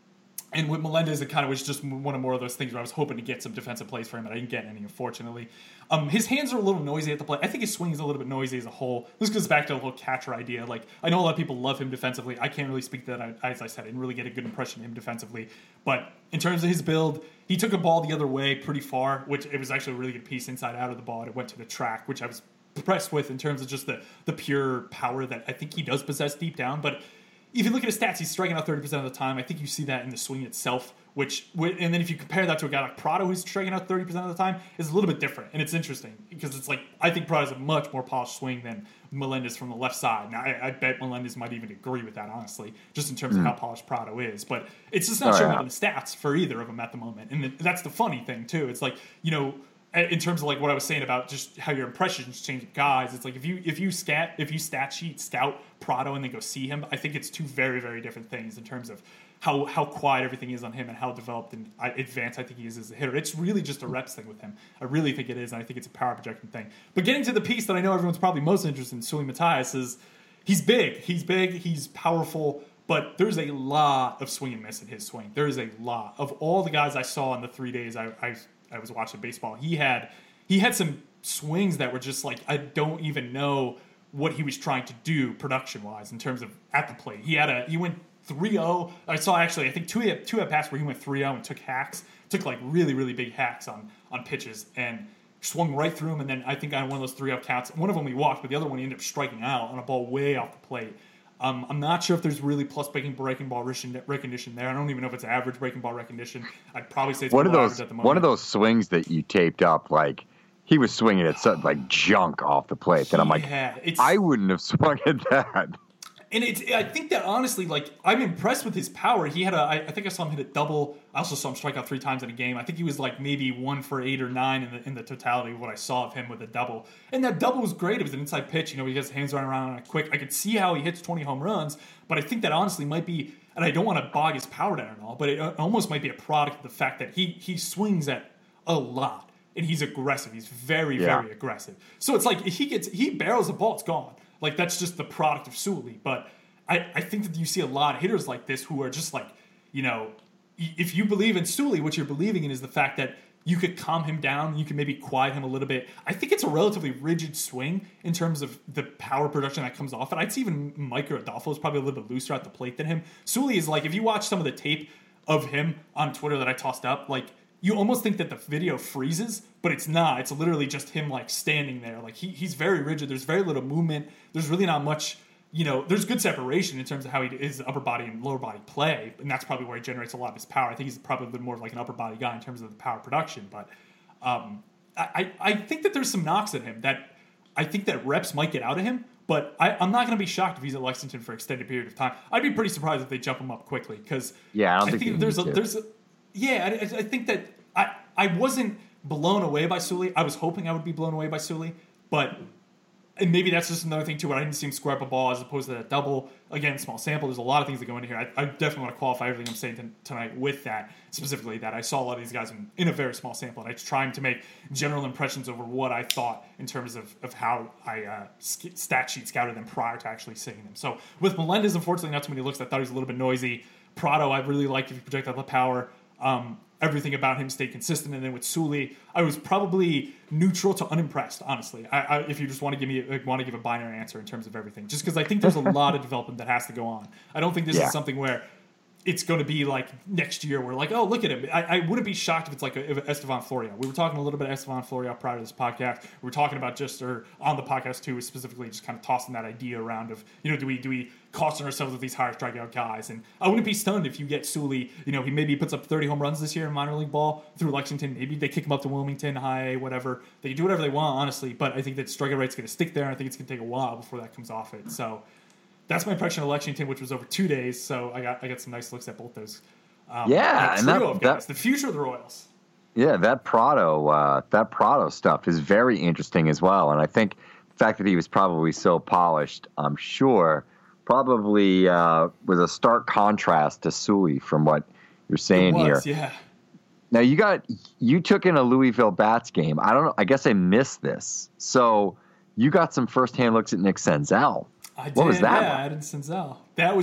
And with Melendez, it kind of was just one of more of those things where I was hoping to get some defensive plays for him, and I didn't get any, unfortunately. Um, his hands are a little noisy at the plate. I think his swing is a little bit noisy as a whole. This goes back to the whole catcher idea. Like, I know a lot of people love him defensively. I can't really speak to that. As I said, I didn't really get a good impression of him defensively. But in terms of his build, he took a ball the other way pretty far, which it was actually a really good piece inside out of the ball, and it went to the track, which I was impressed with in terms of just the, the pure power that I think he does possess deep down. But if you look at his stats, he's striking out thirty percent of the time. I think you see that in the swing itself, which, and then if you compare that to a guy like Prado, who's striking out thirty percent of the time, is a little bit different. And it's interesting because it's like, I think Prado has a much more polished swing than Melendez from the left side. Now, I, I bet Melendez might even agree with that, honestly, just in terms mm. of how polished Prado is. But it's just not oh, showing yeah. up in the stats for either of them at the moment. And that's the funny thing, too. It's like, you know, in terms of like what I was saying about just how your impressions change with guys, it's like if you if you scat if you stat sheet scout Prado and then go see him, I think it's two very very different things in terms of how how quiet everything is on him and how developed and advanced I think he is as a hitter. It's really just a reps thing with him. I really think it is, and I think it's a power projection thing. But getting to the piece that I know everyone's probably most interested in, Seuly Matias, is he's big, he's big, he's powerful. But there's a lot of swing and miss in his swing. There is a lot. Of all the guys I saw in the three days I, I I was watching baseball, he had he had some swings that were just like, I don't even know what he was trying to do production-wise in terms of at the plate. He had a he went three oh. I saw actually, I think two at two at bats where he went three oh and took hacks, took like really, really big hacks on, on pitches and swung right through him. And then I think on one of those three oh counts, one of them he walked, but the other one he ended up striking out on a ball way off the plate. Um, I'm not sure if there's really plus breaking breaking ball recognition there. I don't even know if it's average breaking ball recognition. I'd probably say it's one of those average at the moment. One of those swings that you taped up, like he was swinging at something like junk off the plate. That I'm like, yeah, I wouldn't have swung at that. And it's, I think that honestly, like, I'm impressed with his power. He had a, I, I think I saw him hit a double. I also saw him strike out three times in a game. I think he was like maybe one for eight or nine in the in the totality of what I saw of him with a double. And that double was great. It was an inside pitch. You know, he gets his hands running around on it quick. I could see how he hits twenty home runs, but I think that honestly might be, and I don't want to bog his power down at all, but it almost might be a product of the fact that he he swings at a lot. And he's aggressive. He's very, yeah. very aggressive. So it's like if he gets, he barrels the ball, it's gone. Like, that's just the product of Seuly. But I, I think that you see a lot of hitters like this who are just like, you know, if you believe in Seuly, what you're believing in is the fact that you could calm him down, you can maybe quiet him a little bit. I think it's a relatively rigid swing in terms of the power production that comes off it. I'd say even Mike Rodolfo is probably a little bit looser at the plate than him. Seuly is like, if you watch some of the tape of him on Twitter that I tossed up, like, you almost think that the video freezes, but it's not. It's literally just him, like, standing there. Like, he he's very rigid. There's very little movement. There's really not much, you know, there's good separation in terms of how he is upper body and lower body play, and that's probably where he generates a lot of his power. I think he's probably a bit more of like an upper body guy in terms of the power production, but um, I, I think that there's some knocks at him that I think that reps might get out of him, but I, I'm not going to be shocked if he's at Lexington for an extended period of time. I'd be pretty surprised if they jump him up quickly, because yeah, I, don't I think, think there's a, there's a, yeah, I, I think that I, I wasn't blown away by Seuly. I was hoping I would be blown away by Seuly, but and maybe that's just another thing too, where I didn't see him square up a ball as opposed to that double. Again, small sample. There's a lot of things that go into here. I, I definitely want to qualify everything I'm saying t- tonight with that, specifically that I saw a lot of these guys in, in a very small sample, and I was trying to make general impressions over what I thought in terms of, of how I uh, stat sheet scouted them prior to actually seeing them. So with Melendez, unfortunately, not too many looks. I thought he was a little bit noisy. Prado, I really liked if you project out the power. Um, Everything about him stayed consistent, and then with Seuly, I was probably neutral to unimpressed. Honestly, I, I, if you just want to give me a, want to give a binary answer in terms of everything, just because I think there's a lot of development that has to go on. I don't think this yeah. is something where it's going to be like next year where like, oh, look at him. I, I wouldn't be shocked if it's like a, if Estevan Florial. We were talking a little bit of Estevan Florial prior to this podcast. We were talking about just, or on the podcast too, specifically just kind of tossing that idea around of, you know, do we do we caution ourselves with these higher strikeout guys? And I wouldn't be stunned if you get Seuly, you know, he maybe puts up thirty home runs this year in minor league ball through Lexington. Maybe they kick him up to Wilmington, high A, whatever. They can do whatever they want, honestly. But I think that strikeout rate's going to stick there, and I think it's going to take a while before that comes off it. So that's my impression of Lexington, which was over two days. So I got I got some nice looks at both those. Um, yeah, and that, of guys, that, the future of the Royals. Yeah, that Prado, uh, that Prado stuff is very interesting as well. And I think the fact that he was probably so polished, I'm sure, probably uh, was a stark contrast to Seuly from what you're saying it was, here. Yeah. Now you got you took in a Louisville Bats game. I don't know. I guess I missed this. So you got some firsthand looks at Nick Senzel. I did, what was that? Yeah, I did Senzel. That was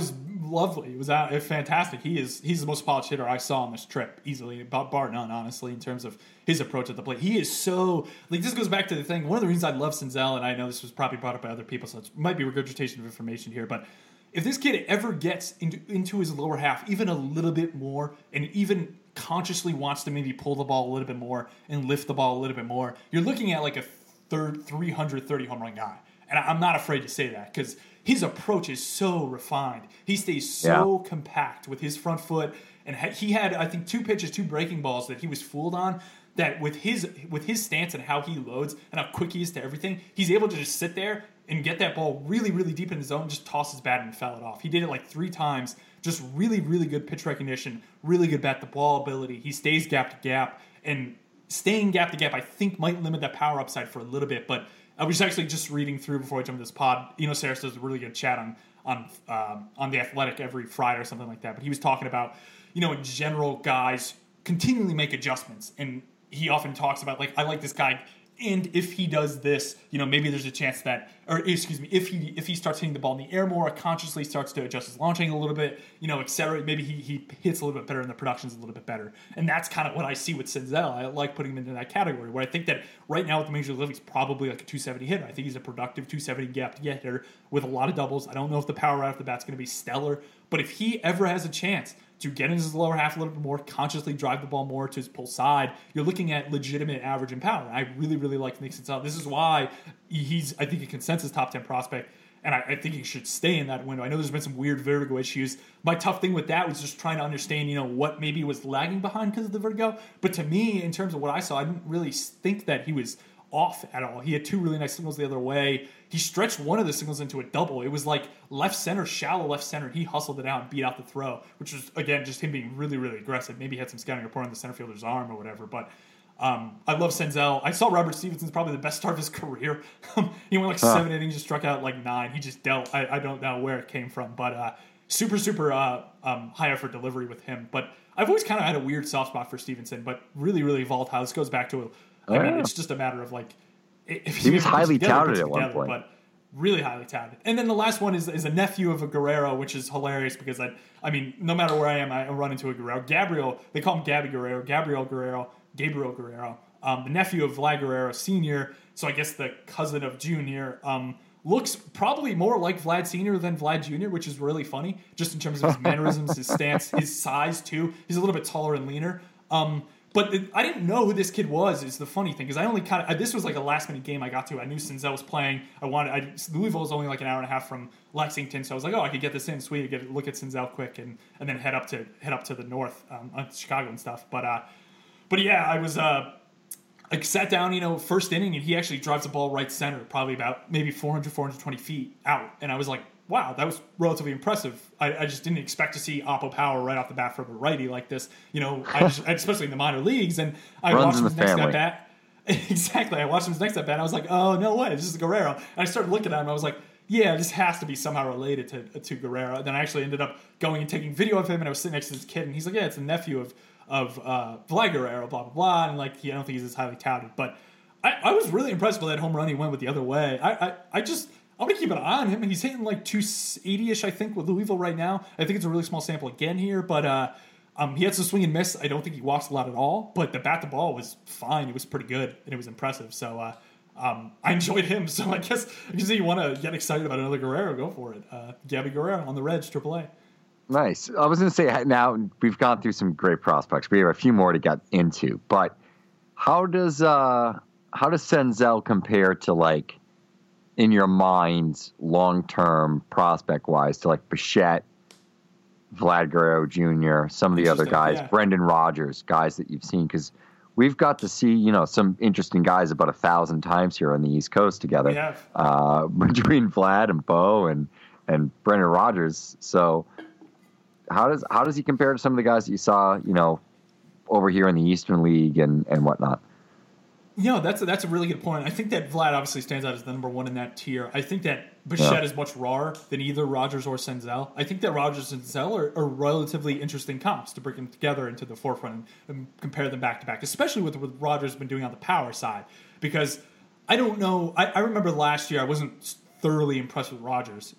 lovely. It was, uh, it was fantastic. He is he's the most polished hitter I saw on this trip, easily, bar none, honestly, in terms of his approach at the plate. He is so, like, this goes back to the thing. One of the reasons I love Senzel, and I know this was probably brought up by other people, so it might be regurgitation of information here, but if this kid ever gets into, into his lower half even a little bit more, and even consciously wants to maybe pull the ball a little bit more and lift the ball a little bit more, you're looking at like a third three hundred thirty home run guy. And I'm not afraid to say that because his approach is so refined. He stays so yeah. compact with his front foot. And he had, I think, two pitches, two breaking balls that he was fooled on, that with his with his stance and how he loads and how quick he is to everything, he's able to just sit there and get that ball really, really deep in the zone and just toss his bat and foul it off. He did it like three times. Just really, really good pitch recognition, really good bat to ball ability. He stays gap to gap. And staying gap to gap, I think, might limit that power upside for a little bit, but I was actually just reading through before I jumped this pod. Eno Saris does a really good chat on on um, on The Athletic every Friday or something like that. But he was talking about, you know, in general, guys continually make adjustments. And he often talks about, like, I like this guy, and if he does this, you know, maybe there's a chance that, or excuse me, if he if he starts hitting the ball in the air more, consciously starts to adjust his launch angle a little bit, you know, et cetera. Maybe he, he hits a little bit better and the production's a little bit better. And that's kind of what I see with Senzel. I like putting him into that category where I think that right now with the Major League League, he's probably like a two seventy hitter. I think he's a productive two seventy gap to get hitter with a lot of doubles. I don't know if the power right off the bat's going to be stellar, but if he ever has a chance to get into his lower half a little bit more, consciously drive the ball more to his pull side, you're looking at legitimate average and power. I really, really like Nick Senzel. This is why he's, I think, a consensus top ten prospect, and I, I think he should stay in that window. I know there's been some weird vertigo issues. My tough thing with that was just trying to understand, you know, what maybe was lagging behind because of the vertigo. But to me, in terms of what I saw, I didn't really think that he was off at all. He had two really nice signals the other way. He stretched one of the signals into a double. It was like left center, shallow left center. He hustled it out and beat out the throw, which was, again, just him being really, really aggressive. Maybe he had some scouting report on the center fielder's arm or whatever. But um, I love Senzel. I saw Robert Stevenson's probably the best start of his career. He went like huh. seven innings, just struck out like nine. He just dealt. I, I don't know where it came from, but uh, super, super uh, um, high effort delivery with him. But I've always kind of had a weird soft spot for Stevenson, but really, really volatile. This goes back to a I mean, yeah. it's just a matter of like if he was highly touted at one point, but really highly touted. And then the last one is is a nephew of a Guerrero, which is hilarious because I I mean, no matter where I am, I run into a Guerrero. Gabriel, they call him Gabby Guerrero, Gabriel Guerrero, Gabriel Guerrero, um, the nephew of Vlad Guerrero Senior. So I guess the cousin of Junior. Um, looks probably more like Vlad Senior than Vlad Junior, which is really funny, just in terms of his mannerisms, his stance, his size too. He's a little bit taller and leaner. Um, But the, I didn't know who this kid was. Is the funny thing because I only kind of this was like a last minute game I got to. I knew Senzel was playing. I wanted I, Louisville was only like an hour and a half from Lexington, so I was like, oh, I could get this in. Sweet, get look at Senzel quick and, and then head up to head up to the north, um, uh, Chicago and stuff. But uh, but yeah, I was uh, I sat down, you know, first inning, and he actually drives the ball right center, probably about maybe four hundred, four hundred twenty feet out, and I was like, wow, that was relatively impressive. I, I just didn't expect to see Oppo power right off the bat from a righty like this, you know, I just, especially in the minor leagues. And I Runs watched him the his next family. at bat. Exactly. I watched him his next at bat. And I was like, oh, no way. This is Guerrero. And I started looking at him. I was like, yeah, this has to be somehow related to to Guerrero. And then I actually ended up going and taking video of him. And I was sitting next to this kid. And he's like, yeah, it's the nephew of, of uh, Vlad Guerrero, blah, blah, blah. And like, he, I don't think he's as highly touted. But I, I was really impressed with that home run he went with the other way. I, I, I just... I'm going to keep an eye on him. He's hitting like two eighty-ish, I think, with Louisville right now. I think it's a really small sample again here, but uh, um, he had some swing and miss. I don't think he walks a lot at all, but the bat to ball was fine. It was pretty good, and it was impressive. So uh, um, I enjoyed him. So I guess if you want to get excited about another Guerrero, go for it. Uh, Gabby Guerrero on the Reds, triple A. Nice. I was going to say, now we've gone through some great prospects. We have a few more to get into, but how does uh, how does Senzel compare to like, in your mind, long-term prospect-wise, to like Bichette, Vlad Guerrero Junior, some of the other guys, yeah. Brendan Rodgers, guys that you've seen? Because we've got to see, you know, some interesting guys about a thousand times here on the East Coast together. We have. Uh, between Vlad and Bo and and Brendan Rodgers. So how does how does he compare to some of the guys that you saw, you know, over here in the Eastern League and, and whatnot? You know, that's a, that's a really good point. I think that Vlad obviously stands out as the number one in that tier. I think that Bichette yeah. is much rawer than either Rodgers or Senzel. I think that Rodgers and Senzel are, are relatively interesting comps to bring them together into the forefront and, and compare them back to back, especially with what Rodgers has been doing on the power side. Because I don't know, I, I remember last year I wasn't thoroughly impressed with Rodgers, but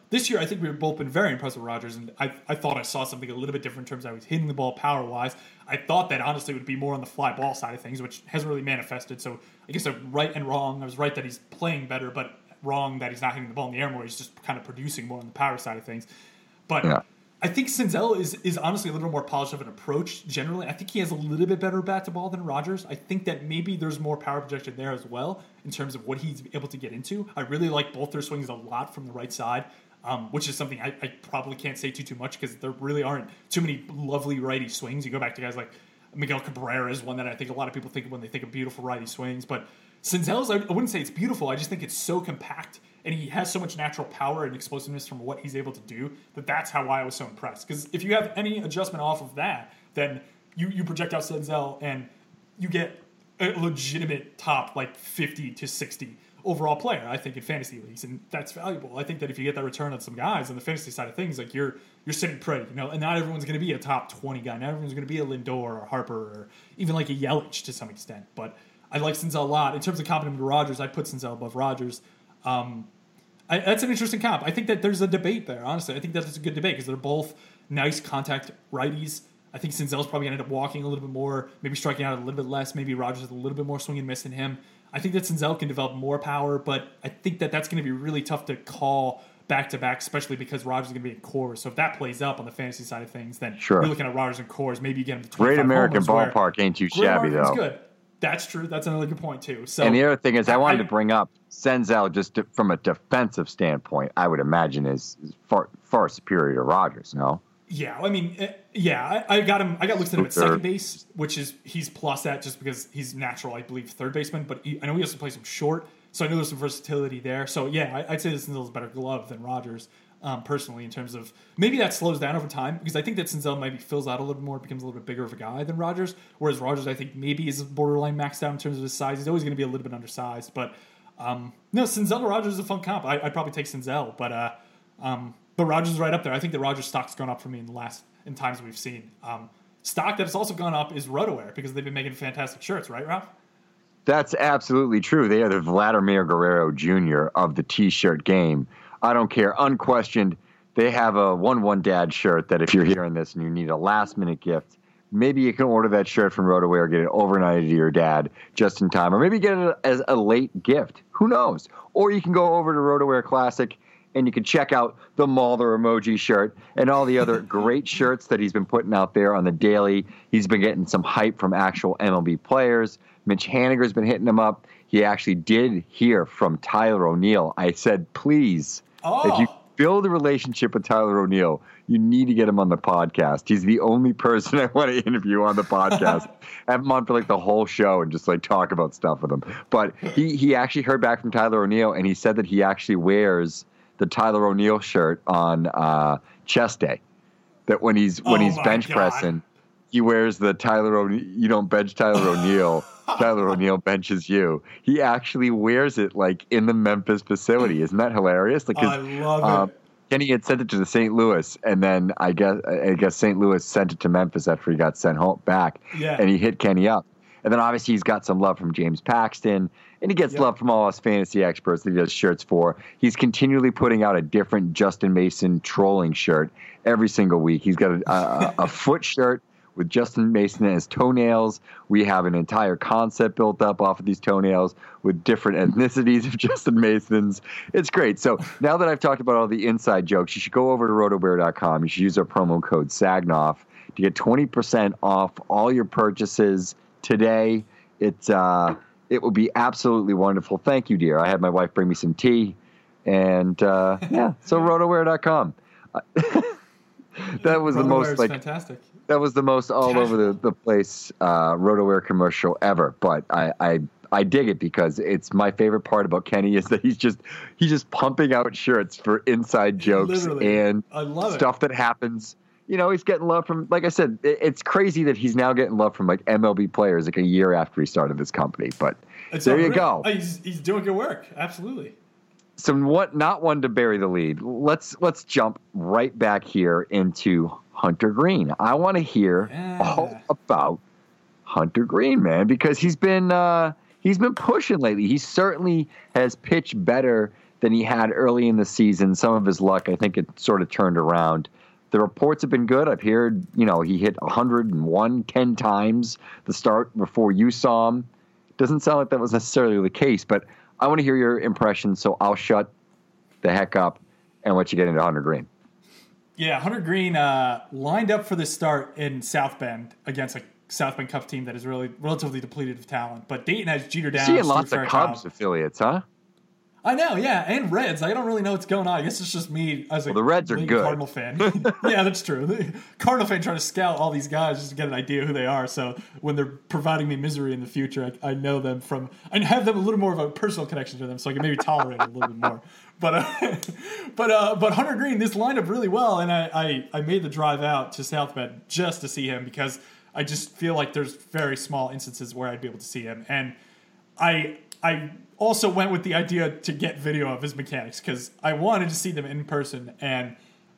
this year, I think we've both been very impressed with Rodgers, and I, I thought I saw something a little bit different in terms of how he's hitting the ball power-wise. I thought that, honestly, would be more on the fly ball side of things, which hasn't really manifested. So I guess I'm right and wrong. I was right that he's playing better, but wrong that he's not hitting the ball in the air more. He's just kind of producing more on the power side of things. But yeah. I think Senzel is is honestly a little more polished of an approach generally. I think he has a little bit better bat to ball than Rodgers. I think that maybe there's more power projection there as well in terms of what he's able to get into. I really like both their swings a lot from the right side, um, which is something I, I probably can't say too, too much because there really aren't too many lovely righty swings. You go back to guys like Miguel Cabrera is one that I think a lot of people think of when they think of beautiful righty swings. But Senzel's, I wouldn't say it's beautiful. I just think it's so compact. And he has so much natural power and explosiveness from what he's able to do that that's how I was so impressed. Because if you have any adjustment off of that, then you, you project out Senzel and you get a legitimate top like fifty to sixty overall player, I think, in fantasy leagues. And that's valuable. I think that if you get that return on some guys on the fantasy side of things, like you're you're sitting pretty, you know, and not everyone's going to be a top twenty guy. Not everyone's going to be a Lindor or a Harper or even like a Yelich to some extent. But I like Senzel a lot. In terms of complement to Rodgers, I put Senzel above Rodgers. Um, I, that's an interesting comp. I think that there's a debate there, honestly. I think that's a good debate because they're both nice contact righties. I think Senzel's probably going to end up walking a little bit more, maybe striking out a little bit less. Maybe Rodgers has a little bit more swing and miss than him. I think that Senzel can develop more power, but I think that that's going to be really tough to call back-to-back, especially because Rodgers is going to be in Coors. So if that plays up on the fantasy side of things, then sure. you're looking at Rodgers and Coors. Maybe you get him to twenty-five Great American homers, ballpark ain't too shabby, though. Good. That's true. That's another good point, too. So, and the other thing is, I wanted I, to bring up Senzel just to, from a defensive standpoint, I would imagine is, is far far superior to Rodgers, no? Yeah, I mean, uh, yeah, I, I got him. I got looked at him at second base, which is he's plus that just because he's natural, I believe, third baseman. But he, I know he also plays some short, so I know there's some versatility there. So yeah, I, I'd say that Senzel's a better glove than Rodgers, um, personally, in terms of maybe that slows down over time because I think that Senzel maybe fills out a little more, becomes a little bit bigger of a guy than Rodgers. Whereas Rodgers, I think maybe is borderline maxed out in terms of his size. He's always going to be a little bit undersized, but um, no, Senzel to Rodgers is a fun comp. I, I'd probably take Senzel, but uh, um, but Rodgers is right up there. I think the Rodgers stock's gone up for me in the last in times we've seen. Um, stock that has also gone up is RotoWare because they've been making fantastic shirts, right, Ralph? That's absolutely true. They are the Vladimir Guerrero Junior of the T-shirt game. I don't care. Unquestioned, they have a one one Dad shirt that if you're hearing this and you need a last-minute gift, maybe you can order that shirt from RotoWare, get it overnighted to your dad just in time, or maybe get it as a late gift. Who knows? Or you can go over to RotoWare Classic and you can check out the Mulder emoji shirt and all the other great shirts that he's been putting out there on the daily. He's been getting some hype from actual M L B players. Mitch Haniger's been hitting him up. He actually did hear from Tyler O'Neill. I said, please, oh. if you build a relationship with Tyler O'Neill, you need to get him on the podcast. He's the only person I want to interview on the podcast. Have him on for like the whole show and just like talk about stuff with him. But he, he actually heard back from Tyler O'Neill, and he said that he actually wears the Tyler O'Neill shirt on uh, chest day. That when he's when oh he's bench God. pressing, he wears the Tyler O'Neill. You don't bench Tyler O'Neill. Tyler O'Neill benches you. He actually wears it like in the Memphis facility. Isn't that hilarious? Like, I love um, it. Kenny had sent it to the Saint Louis, and then I guess I guess Saint Louis sent it to Memphis after he got sent home back, Yeah. and he hit Kenny up. And then obviously he's got some love from James Paxton, and he gets Yep. love from all us fantasy experts that he does shirts for. He's continually putting out a different Justin Mason trolling shirt every single week. He's got a, a, a foot shirt with Justin Mason and his toenails. We have an entire concept built up off of these toenails with different ethnicities of Justin Masons. It's great. So now that I've talked about all the inside jokes, you should go over to rotobear dot com. You should use our promo code SAGNOFF to get twenty percent off all your purchases today. It, uh, it will be absolutely wonderful. Thank you, dear. I had my wife bring me some tea. And, uh, yeah, so rotowear dot com. That was the most, like, fantastic. That was the most all over the, the place uh, RotoWare commercial ever. But I, I I dig it because it's my favorite part about Kenny is that he's just he's just pumping out shirts for inside jokes Literally. and I love stuff it. that happens. You know, he's getting love from, like I said, it, it's crazy that he's now getting love from like M L B players like a year after he started this company. But It's there you unreal. go. Oh, He's, he's doing good work. Absolutely. So what? Not one to bury the lead. Let's let's jump right back here into Hunter Green. I want to hear Yeah. all about Hunter Green, man, because he's been uh, he's been pushing lately. He certainly has pitched better than he had early in the season. Some of his luck, I think it sort of turned around. The reports have been good. I've heard, you know, he hit one hundred one ten times the start before you saw him. Doesn't sound like that was necessarily the case, but I want to hear your impression, so I'll shut the heck up and let you get into Hunter Greene. Yeah, Hunter Greene uh, lined up for the start in South Bend against a South Bend Cubs team that is really relatively depleted of talent. But Dayton has Jeter down. Seeing lots of Cubs affiliates, huh? I know, yeah, and Reds. I don't really know what's going on. I guess it's just me as a well, the Reds are good. Cardinal fan. Yeah, that's true. The Cardinal fan trying to scout all these guys just to get an idea who they are. So when they're providing me misery in the future, I, I know them from and have them a little more of a personal connection to them, so I can maybe tolerate it a little bit more. But uh, but uh, but Hunter Greene, this lined up really well, and I, I I made the drive out to South Bend just to see him because I just feel like there's very small instances where I'd be able to see him, and I I. also went with the idea to get video of his mechanics because I wanted to see them in person, and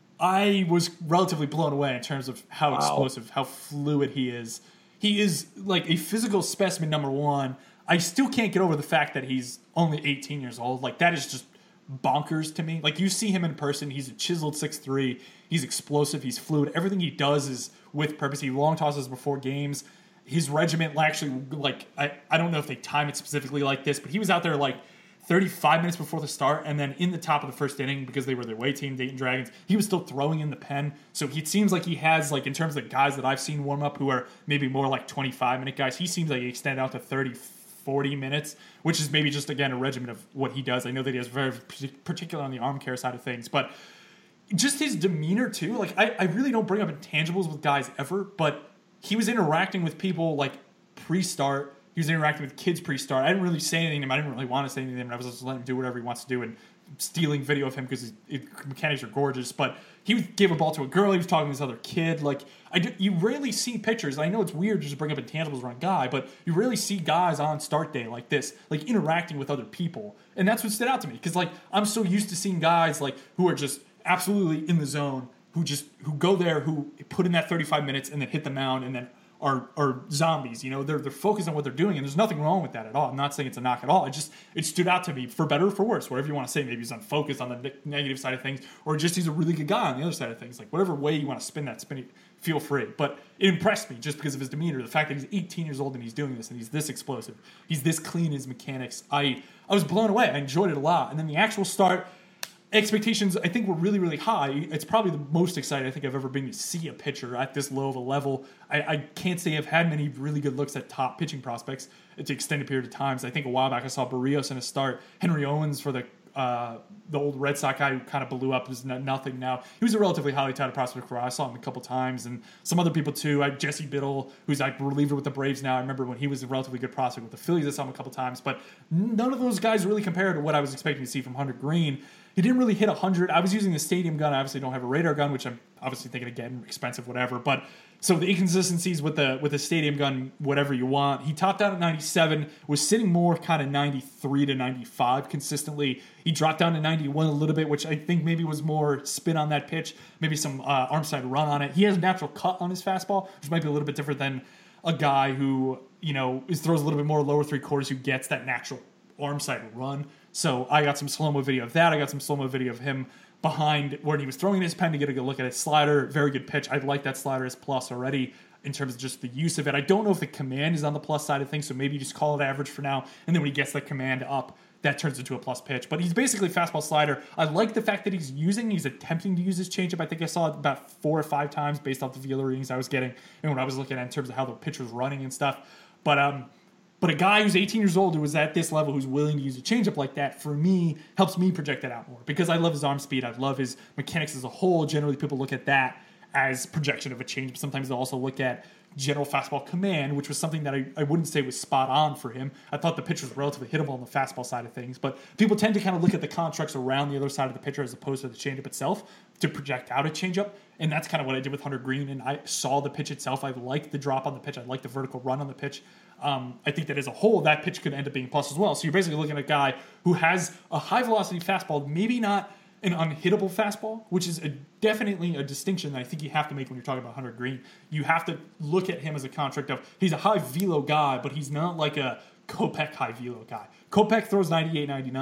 I was relatively blown away in terms of how wow. explosive, how fluid he is. He is like a physical specimen, number one. I still can't get over the fact that he's only eighteen years old. Like, that is just bonkers to me. Like, you see him in person, he's a chiseled six three, he's explosive, he's fluid. Everything he does is with purpose. He long tosses before games. His regiment actually, like, I, I don't know if they time it specifically like this, but he was out there like thirty-five minutes before the start, and then in the top of the first inning, because they were their away team, Dayton Dragons, he was still throwing in the pen. So he, it seems like he has, like, in terms of the guys that I've seen warm up who are maybe more like twenty-five minute guys, he seems like he extended out to thirty, forty minutes, which is maybe just, again, a regimen of what he does. I know that he is very particular on the arm care side of things, but just his demeanor too. Like, I, I really don't bring up intangibles with guys ever, but he was interacting with people like pre-start. He was interacting with kids pre-start. I didn't really say anything to him. I didn't really want to say anything to him. I was just letting him do whatever he wants to do and stealing video of him because his, his mechanics are gorgeous. But he gave a ball to a girl. He was talking to this other kid. Like, I do, you rarely see pictures. I know it's weird just to bring up intangibles around a guy, but you rarely see guys on start day like this, like interacting with other people. And that's what stood out to me because, like, I'm so used to seeing guys like who are just absolutely in the zone, who just who go there, who put in that thirty-five minutes and then hit the mound and then are are zombies. You know, they're they're focused on what they're doing, and there's nothing wrong with that at all. I'm not saying it's a knock at all. It just it stood out to me for better or for worse, whatever you want to say. Maybe he's unfocused on the ne- negative side of things, or just he's a really good guy on the other side of things. Like, whatever way you want to spin that, spin it, feel free. But it impressed me just because of his demeanor, the fact that he's eighteen years old and he's doing this, and he's this explosive, he's this clean in his mechanics. I I was blown away. I enjoyed it a lot, and then the actual start. Expectations, I think, were really, really high. It's probably the most excited I think I've ever been to see a pitcher at this low of a level. I, I can't say I've had many really good looks at top pitching prospects to extended period of times. I think a while back I saw Barrios in a start. Henry Owens for the uh, the old Red Sox guy who kind of blew up is nothing now. He was a relatively highly touted prospect for I saw him a couple times, and some other people too. I Jesse Biddle, who's like reliever with the Braves now. I remember when he was a relatively good prospect with the Phillies. I saw him a couple times, but none of those guys really compared to what I was expecting to see from Hunter Greene. He didn't really hit one hundred. I was using the stadium gun. I obviously don't have a radar gun, which I'm obviously thinking, again, expensive, whatever. But so the inconsistencies with the with the stadium gun, whatever you want. He topped out at ninety-seven, was sitting more kind of ninety-three to ninety-five consistently. He dropped down to ninety-one a little bit, which I think maybe was more spin on that pitch, maybe some uh, arm side run on it. He has a natural cut on his fastball, which might be a little bit different than a guy who, you know, is, throws a little bit more lower three quarters, who gets that natural arm side run. So I got some slow-mo video of that. I got some slow-mo video of him behind where he was throwing his pen to get a good look at his slider. Very good pitch. I like that slider as plus already in terms of just the use of it. I don't know if the command is on the plus side of things, so maybe you just call it average for now. And then when he gets that command up, that turns into a plus pitch. But he's basically fastball slider. I like the fact that he's using, he's attempting to use his changeup. I think I saw it about four or five times based off the velo readings I was getting and when I was looking at in terms of how the pitch was running and stuff. But, um... But a guy who's eighteen years old who is at this level, who's willing to use a changeup like that, for me, helps me project that out more. Because I love his arm speed. I love his mechanics as a whole. Generally, people look at that as projection of a changeup. Sometimes they'll also look at general fastball command, which was something that I, I wouldn't say was spot on for him. I thought the pitch was relatively hittable on the fastball side of things. But people tend to kind of look at the constructs around the other side of the pitcher as opposed to the changeup itself to project out a changeup. And that's kind of what I did with Hunter Greene. And I saw the pitch itself. I liked the drop on the pitch. I liked the vertical run on the pitch. Um, I think that as a whole, that pitch could end up being plus as well. So you're basically looking at a guy who has a high-velocity fastball, maybe not an unhittable fastball, which is a, definitely a distinction that I think you have to make when you're talking about Hunter Greene. You have to look at him as a construct of he's a high-velo guy, but he's not like a Kopech high-velo guy. Kopech throws ninety-eight, ninety-nine.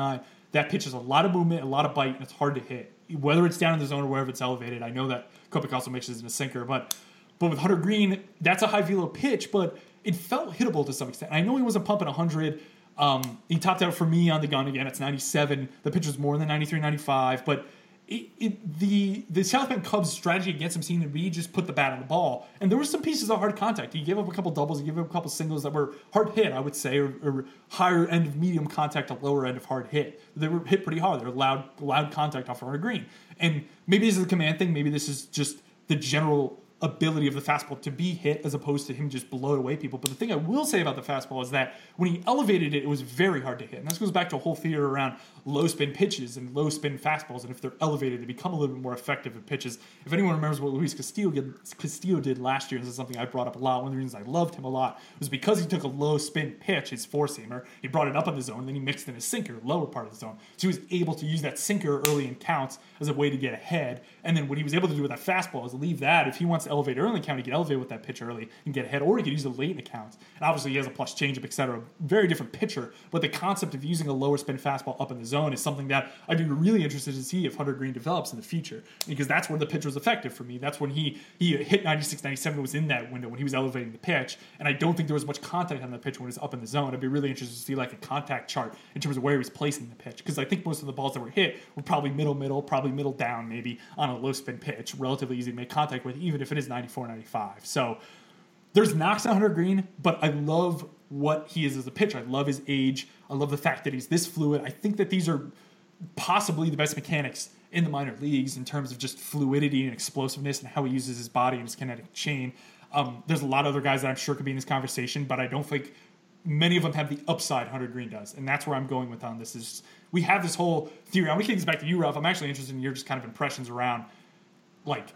that pitch has a lot of movement, a lot of bite, and it's hard to hit. Whether it's down in the zone or wherever it's elevated, I know that Kopech also mixes in a sinker, but but with Hunter Greene, that's a high velo pitch, but it felt hittable to some extent. I know he wasn't pumping one hundred. Um, he topped out for me on the gun again. It's ninety-seven. The pitch was more than ninety-three, ninety-five, but It, it, the the South Bend Cubs' strategy against him seemed to be just put the bat on the ball. And there were some pieces of hard contact. He gave up a couple doubles. He gave up a couple singles that were hard hit, I would say, or, or higher end of medium contact to lower end of hard hit. They were hit pretty hard. They were loud, loud contact off Hunter Greene. And maybe this is a command thing. Maybe this is just the general ability of the fastball to be hit as opposed to him just blowing away people. But the thing I will say about the fastball is that when he elevated it, it was very hard to hit. And this goes back to a whole theory around low spin pitches and low spin fastballs, and if they're elevated, they become a little bit more effective at pitches. If anyone remembers what Luis Castillo did, Castillo did last year, and this is something I brought up a lot, one of the reasons I loved him a lot was because he took a low spin pitch, his four-seamer, he brought it up in the zone, and then he mixed in his sinker, lower part of the zone. So he was able to use that sinker early in counts as a way to get ahead. And then what he was able to do with that fastball is leave that. If he wants to elevate early in count, he can elevate with that pitch early and get ahead, or he could use it late in the counts. And obviously he has a plus changeup, et cetera. Very different pitcher, but the concept of using a lower spin fastball up in the zone is something that I'd be really interested to see if Hunter Greene develops in the future, because that's where the pitch was effective for me. That's when he he hit ninety-six, ninety-seven, was in that window when he was elevating the pitch, and I don't think there was much contact on the pitch when it was up in the zone. I'd be really interested to see like a contact chart in terms of where he was placing the pitch, because I think most of the balls that were hit were probably middle, middle, probably middle down maybe on a low spin pitch, relatively easy to make contact with, even if it is ninety-four, ninety-five. So there's knocks on Hunter Greene, but I love what he is as a pitcher. I love his age. I love the fact that he's this fluid. I think that these are possibly the best mechanics in the minor leagues in terms of just fluidity and explosiveness and how he uses his body and his kinetic chain. Um, there's a lot of other guys that I'm sure could be in this conversation, but I don't think many of them have the upside Hunter Greene does. And that's where I'm going with on this is we have this whole theory. I want to kick this back to you, Ralph. I'm actually interested in your just kind of impressions around, like,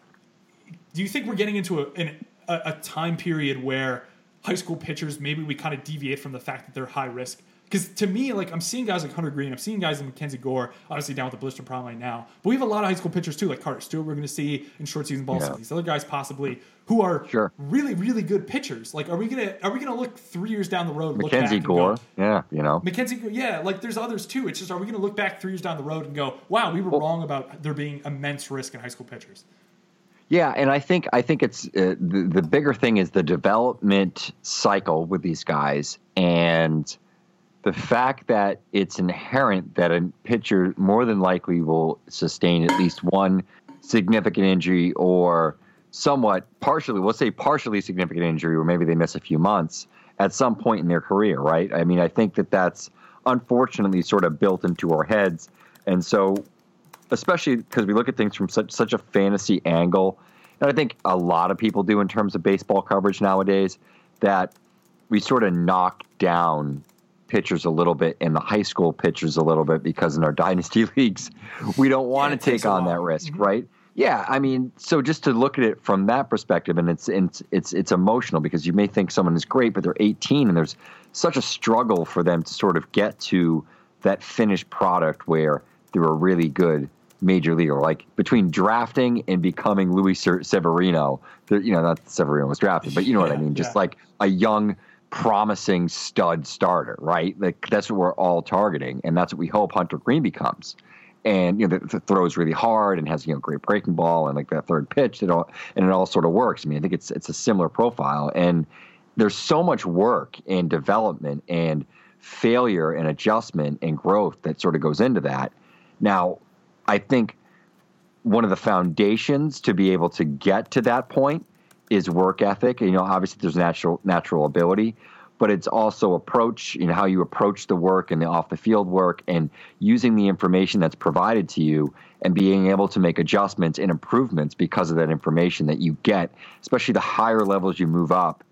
do you think we're getting into a, an, a, a time period where high school pitchers, maybe we kind of deviate from the fact that they're high risk? Because to me, like, I'm seeing guys like Hunter Greene, I'm seeing guys like Mackenzie Gore, obviously down with the blister problem right now. But we have a lot of high school pitchers too, like Carter Stewart we're going to see in short season ball. Yeah. These other guys possibly who are sure. really, really good pitchers. Like, are we gonna are we gonna look three years down the road? Mackenzie look back Gore, go, yeah, you know, Mackenzie Gore, yeah. Like, there's others too. It's just, are we gonna look back three years down the road and go, wow, we were well, wrong about there being immense risk in high school pitchers? Yeah, and I think I think it's uh, the the bigger thing is the development cycle with these guys, and the fact that it's inherent that a pitcher more than likely will sustain at least one significant injury or somewhat partially, we'll say partially significant injury, or maybe they miss a few months at some point in their career, right? I mean, I think that that's unfortunately sort of built into our heads. And so, especially because we look at things from such such a fantasy angle, and I think a lot of people do in terms of baseball coverage nowadays, that we sort of knock down pitchers a little bit and the high school pitchers a little bit because in our dynasty leagues, we don't want yeah, to take on that risk, mm-hmm. right? Yeah, I mean, so just to look at it from that perspective, and it's it's it's it's emotional because you may think someone is great, but they're eighteen, and there's such a struggle for them to sort of get to that finished product where they're a really good major leaguer. Like between drafting and becoming Luis Severino, you know, not Severino was drafted, but you know yeah, what I mean, just yeah. like a young, promising stud starter, right? Like that's what we're all targeting, and that's what we hope Hunter Greene becomes. And you know, the, the throws really hard and has you know great breaking ball and like that third pitch, it all and it all sort of works. I mean, I think it's it's a similar profile, and there's so much work and development and failure and adjustment and growth that sort of goes into that. Now, I think one of the foundations to be able to get to that point is work ethic. You know, obviously there's natural natural ability, but it's also approach, you know, how you approach the work and the off the field work and using the information that's provided to you and being able to make adjustments and improvements because of that information that you get, especially the higher levels you move up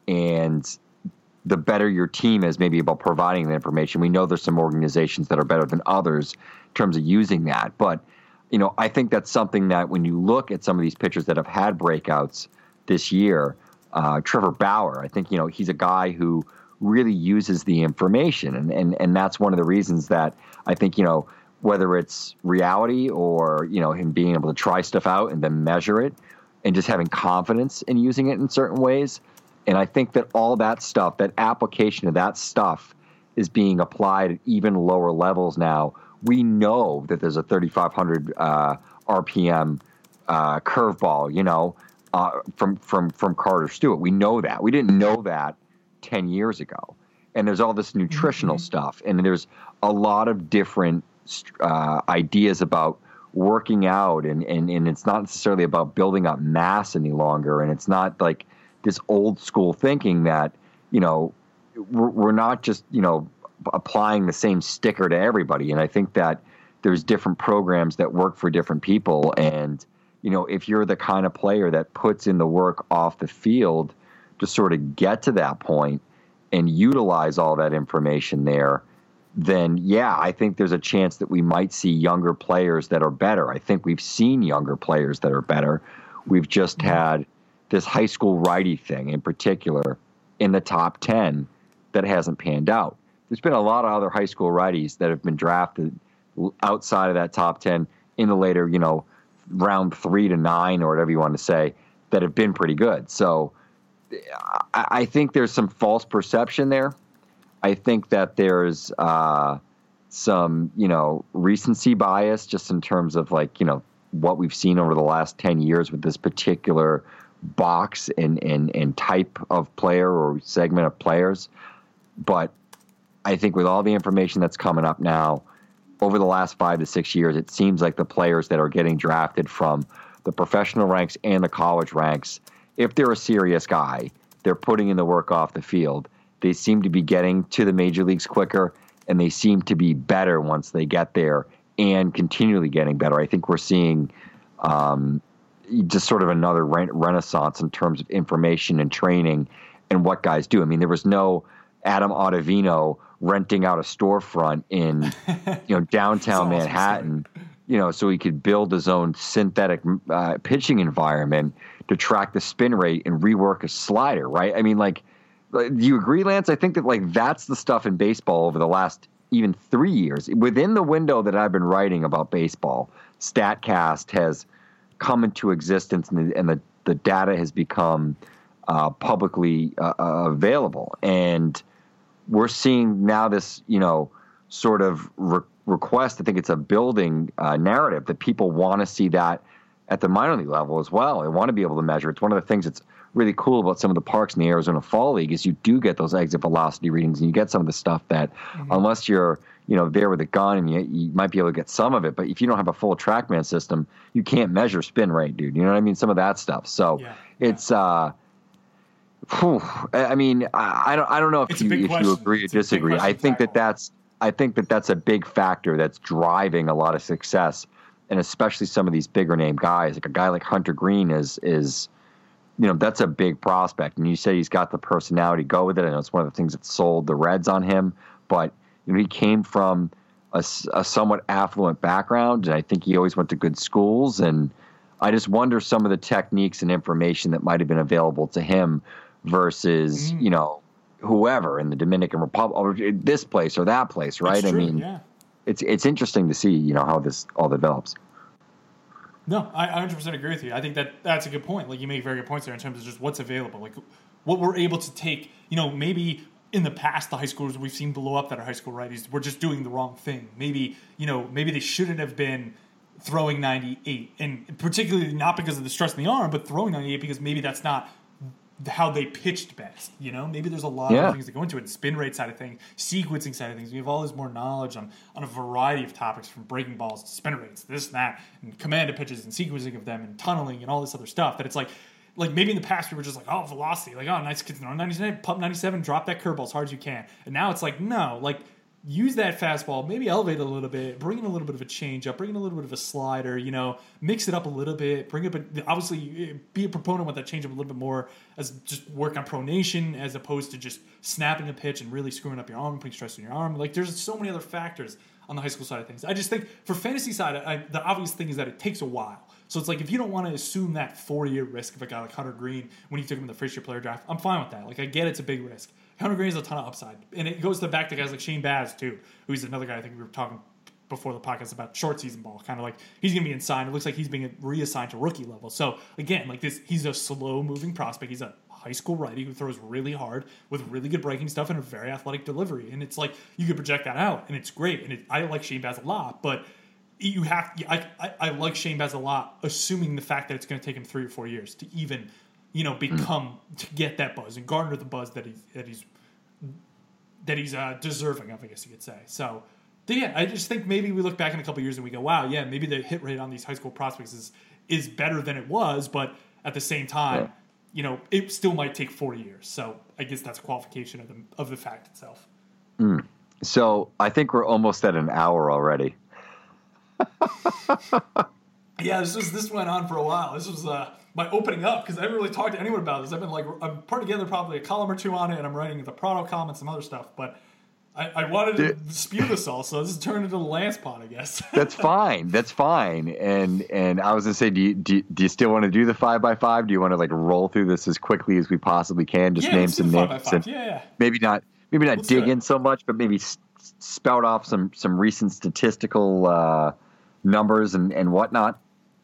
and the better your team is maybe about providing the information. We know there's some organizations that are better than others in terms of using that. But, you know, I think that's something that when you look at some of these pitchers that have had breakouts this year, uh, Trevor Bauer, I think, you know, he's a guy who really uses the information. And, and, and that's one of the reasons that I think, you know, whether it's reality or, you know, him being able to try stuff out and then measure it and just having confidence in using it in certain ways. And I think that all that stuff, that application of that stuff is being applied at even lower levels now we know that there's a thirty-five hundred uh, R P M uh, curveball, you know, uh, from from from Carter Stewart. We know that. We didn't know that ten years ago. And there's all this nutritional mm-hmm. stuff, and there's a lot of different uh, ideas about working out, and, and, and it's not necessarily about building up mass any longer, and it's not like this old school thinking that, you know, we're, we're not just, you know, applying the same sticker to everybody. And I think that there's different programs that work for different people, and, you know, if you're the kind of player that puts in the work off the field to sort of get to that point and utilize all that information there, then yeah, I think there's a chance that we might see younger players that are better. I think we've seen younger players that are better. We've just had this high school righty thing in particular in the top ten that hasn't panned out. There's been a lot of other high school righties that have been drafted outside of that top ten in the later, you know, round three to nine or whatever you want to say, that have been pretty good. So I think there's some false perception there. I think that there's uh, some, you know, recency bias just in terms of, like, you know, what we've seen over the last ten years with this particular box and, and, and type of player or segment of players. But I think with all the information that's coming up now, over the last five to six years, it seems like the players that are getting drafted from the professional ranks and the college ranks, if they're a serious guy, they're putting in the work off the field. They seem to be getting to the major leagues quicker, and they seem to be better once they get there and continually getting better. I think we're seeing um, just sort of another re- renaissance in terms of information and training and what guys do. I mean, there was no Adam Ottavino renting out a storefront in, you know, downtown Manhattan, you know, so he could build his own synthetic uh, pitching environment to track the spin rate and rework a slider, right? I mean, like, do you agree, Lance? I think that, like, that's the stuff in baseball over the last even three years. Within the window that I've been writing about baseball, StatCast has come into existence, and the, and the, the data has become uh, publicly uh, available. And we're seeing now this, you know, sort of re- request. I think it's a building uh, narrative that people want to see that at the minor league level as well. They want to be able to measure. It's one of the things that's really cool about some of the parks in the Arizona Fall League is you do get those exit velocity readings, and you get some of the stuff that mm-hmm. unless you're, you know, there with a gun, and you, you might be able to get some of it, but if you don't have a full TrackMan system, you can't measure spin rate, dude. You know what I mean? Some of that stuff. So yeah, it's, yeah. uh, whew, I mean, I, I don't, I don't know if, you, if you agree or disagree. I think that that's, I think that that's a big factor that's driving a lot of success, and especially some of these bigger name guys. Like a guy like Hunter Green is, is, you know, that's a big prospect. And you say he's got the personality to go with it. I know it's one of the things that sold the Reds on him, but you know, he came from a, a somewhat affluent background, and I think he always went to good schools. And I just wonder some of the techniques and information that might have been available to him versus, mm. you know, whoever in the Dominican Republic, or this place or that place, right? That's true, I mean, yeah. it's it's interesting to see, you know, how this all develops. No, I one hundred percent agree with you. I think that that's a good point. Like, you make very good points there in terms of just what's available. Like, what we're able to take, you know, maybe in the past, the high schoolers we've seen blow up that are high school righties were just doing the wrong thing. Maybe, you know, maybe they shouldn't have been throwing ninety-eight, and particularly not because of the stress in the arm, but throwing ninety-eight because maybe that's not how they pitched best. You know, maybe there's a lot yeah. of things that go into it. Spin rate side of things, sequencing side of things. We have all this more knowledge on, on a variety of topics, from breaking balls to spin rates, this and that, and command of pitches and sequencing of them and tunneling and all this other stuff. That it's like, like maybe in the past we were just like, oh, velocity, like, oh, nice, you know, ninety-seven, pump ninety-seven, drop that curveball as hard as you can. And now it's like, no, like, use that fastball, maybe elevate it a little bit, bring in a little bit of a changeup, bring in a little bit of a slider, you know, mix it up a little bit, bring it, but obviously be a proponent with that changeup a little bit more, as just work on pronation as opposed to just snapping a pitch and really screwing up your arm, putting stress on your arm. Like, there's so many other factors on the high school side of things. I just think for fantasy side, I, the obvious thing is that it takes a while. So it's like, if you don't want to assume that four-year risk of a guy like Hunter Green when you took him in the first-year player draft, I'm fine with that. Like, I get it's a big risk. Hunter Green has a ton of upside. And it goes to back to guys like Shane Baz, too, who's another guy I think we were talking before the podcast about short season ball, kind of like he's going to be assigned. It looks like he's being reassigned to rookie level. So again, like this, he's a slow moving prospect. He's a high school righty who throws really hard with really good breaking stuff and a very athletic delivery. And it's like you could project that out, and it's great. And it, I like Shane Baz a lot, but you have I, I I like Shane Baz a lot, assuming the fact that it's going to take him three or four years to even you know become mm. to get that buzz and garner the buzz that he's that he's that he's uh, deserving of, I guess you could say. So. Yeah, I just think maybe we look back in a couple of years and we go, wow, yeah, maybe the hit rate on these high school prospects is is better than it was, but at the same time, yeah. you know, it still might take four years. So I guess that's a qualification of the of the fact itself. Mm. So I think we're almost at an hour already. yeah, this was this went on for a while. This was uh, my opening up because I haven't really talked to anyone about this. I've been like, I'm putting together probably a column or two on it, and I'm writing the Prado column and some other stuff, but. I, I wanted to Dude. spew this all, so this has turned into the Lance pod, I guess. That's fine. That's fine. And and I was gonna say, do you do you, do you still want to do the five by five? Do you want to like roll through this as quickly as we possibly can? Just yeah, name some names. Five five. And yeah, yeah. Maybe not. Maybe not let's dig in so much, but maybe s- spout off some some recent statistical uh, numbers and, and whatnot.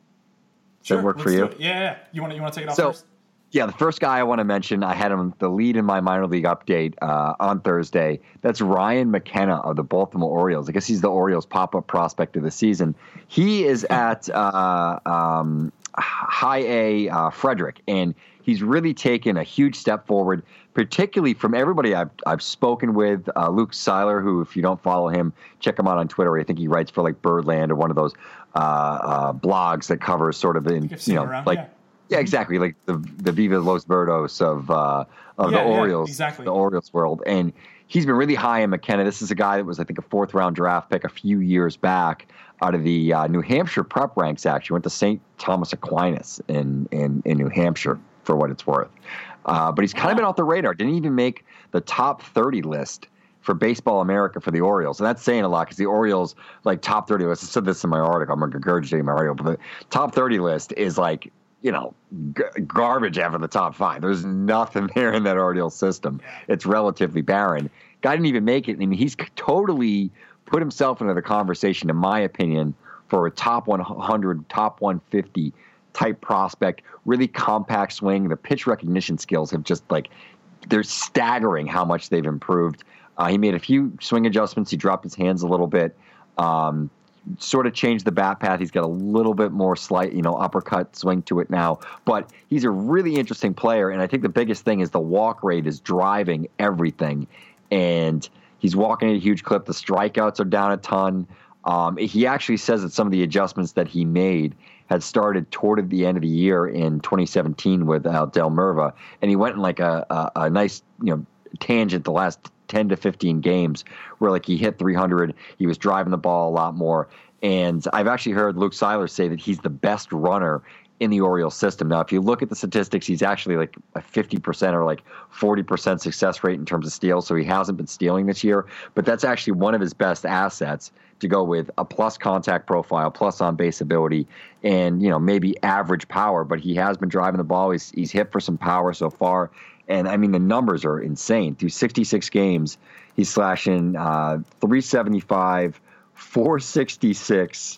Does sure, that work let's for you? Yeah, yeah. You want to you want to take it off so, first? Yeah, the first guy I want to mention, I had him the lead in my minor league update uh, on Thursday. That's Ryan McKenna of the Baltimore Orioles. I guess he's the Orioles pop-up prospect of the season. He is at uh, um, High A uh, Frederick, and he's really taken a huge step forward, particularly from everybody I've I've spoken with. Uh, Luke Seiler, who, if you don't follow him, check him out on Twitter. I think he writes for like Birdland or one of those uh, uh, blogs that covers sort of in you know around, like. Yeah. Yeah, exactly. Like the the Viva Los Verdes of uh, of yeah, the Orioles, yeah, exactly. the Orioles world, and he's been really high in McKenna. This is a guy that was, I think, a fourth round draft pick a few years back out of the uh, New Hampshire prep ranks. Actually, went to Saint Thomas Aquinas in in, in New Hampshire for what it's worth. Uh, but he's kind of been off the radar. Didn't even make the top thirty list for Baseball America for the Orioles. And that's saying a lot because the Orioles, like top thirty list, I said this in my article, I'm regurgitating my article, but the top thirty list is like, you know, g- garbage after the top five. There's nothing there in that Orioles system. It's relatively barren. Guy didn't even make it. I mean, he's totally put himself into the conversation, in my opinion, for a top one hundred, top one fifty type prospect. Really compact swing. The pitch recognition skills have just like, they're staggering how much they've improved. Uh, he made a few swing adjustments. He dropped his hands a little bit. Um, sort of changed the bat path. He's got a little bit more slight, you know, uppercut swing to it now. But he's a really interesting player, and I think the biggest thing is the walk rate is driving everything. And he's walking at a huge clip. The strikeouts are down a ton. Um, he actually says that some of the adjustments that he made had started toward the end of the year in twenty seventeen with uh, Del Merva, and he went in like a, a, a nice, you know, tangent the last ten to fifteen games where like he hit three hundred, he was driving the ball a lot more. And I've actually heard Luke Seiler say that he's the best runner in the Orioles system. Now, if you look at the statistics, he's actually like a fifty percent or like forty percent success rate in terms of steals. So he hasn't been stealing this year, but that's actually one of his best assets to go with a plus contact profile, plus on base ability, and, you know, maybe average power, but he has been driving the ball. He's, he's hit for some power so far. And I mean, the numbers are insane. Through sixty-six games, he's slashing uh, three seventy-five, four sixty-six,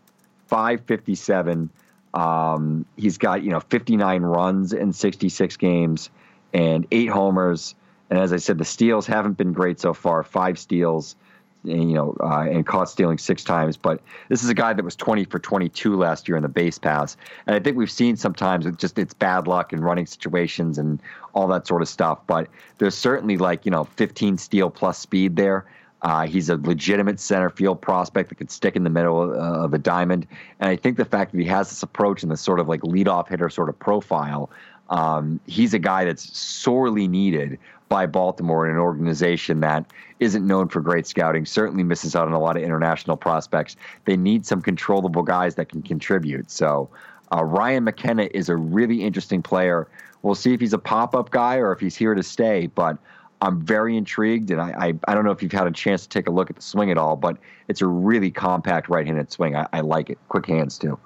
five fifty-seven. Um, he's got, you know, fifty-nine runs in sixty-six games and eight homers. And as I said, the steals haven't been great so far. Five steals, and, you know, uh, and caught stealing six times. But this is a guy that was twenty for twenty-two last year in the base pass. And I think we've seen sometimes it just it's bad luck in running situations and all that sort of stuff. But there's certainly like, you know, fifteen steal plus speed there. Uh, he's a legitimate center field prospect that could stick in the middle of, uh, of the diamond. And I think the fact that he has this approach and this sort of like leadoff hitter sort of profile, um, he's a guy that's sorely needed by Baltimore in an organization that isn't known for great scouting, certainly misses out on a lot of international prospects. They need some controllable guys that can contribute. So uh, Ryan McKenna is a really interesting player. We'll see if he's a pop-up guy or if he's here to stay, but I'm very intrigued, and I, I I don't know if you've had a chance to take a look at the swing at all, but it's a really compact right-handed swing. I, I like it. Quick hands, too.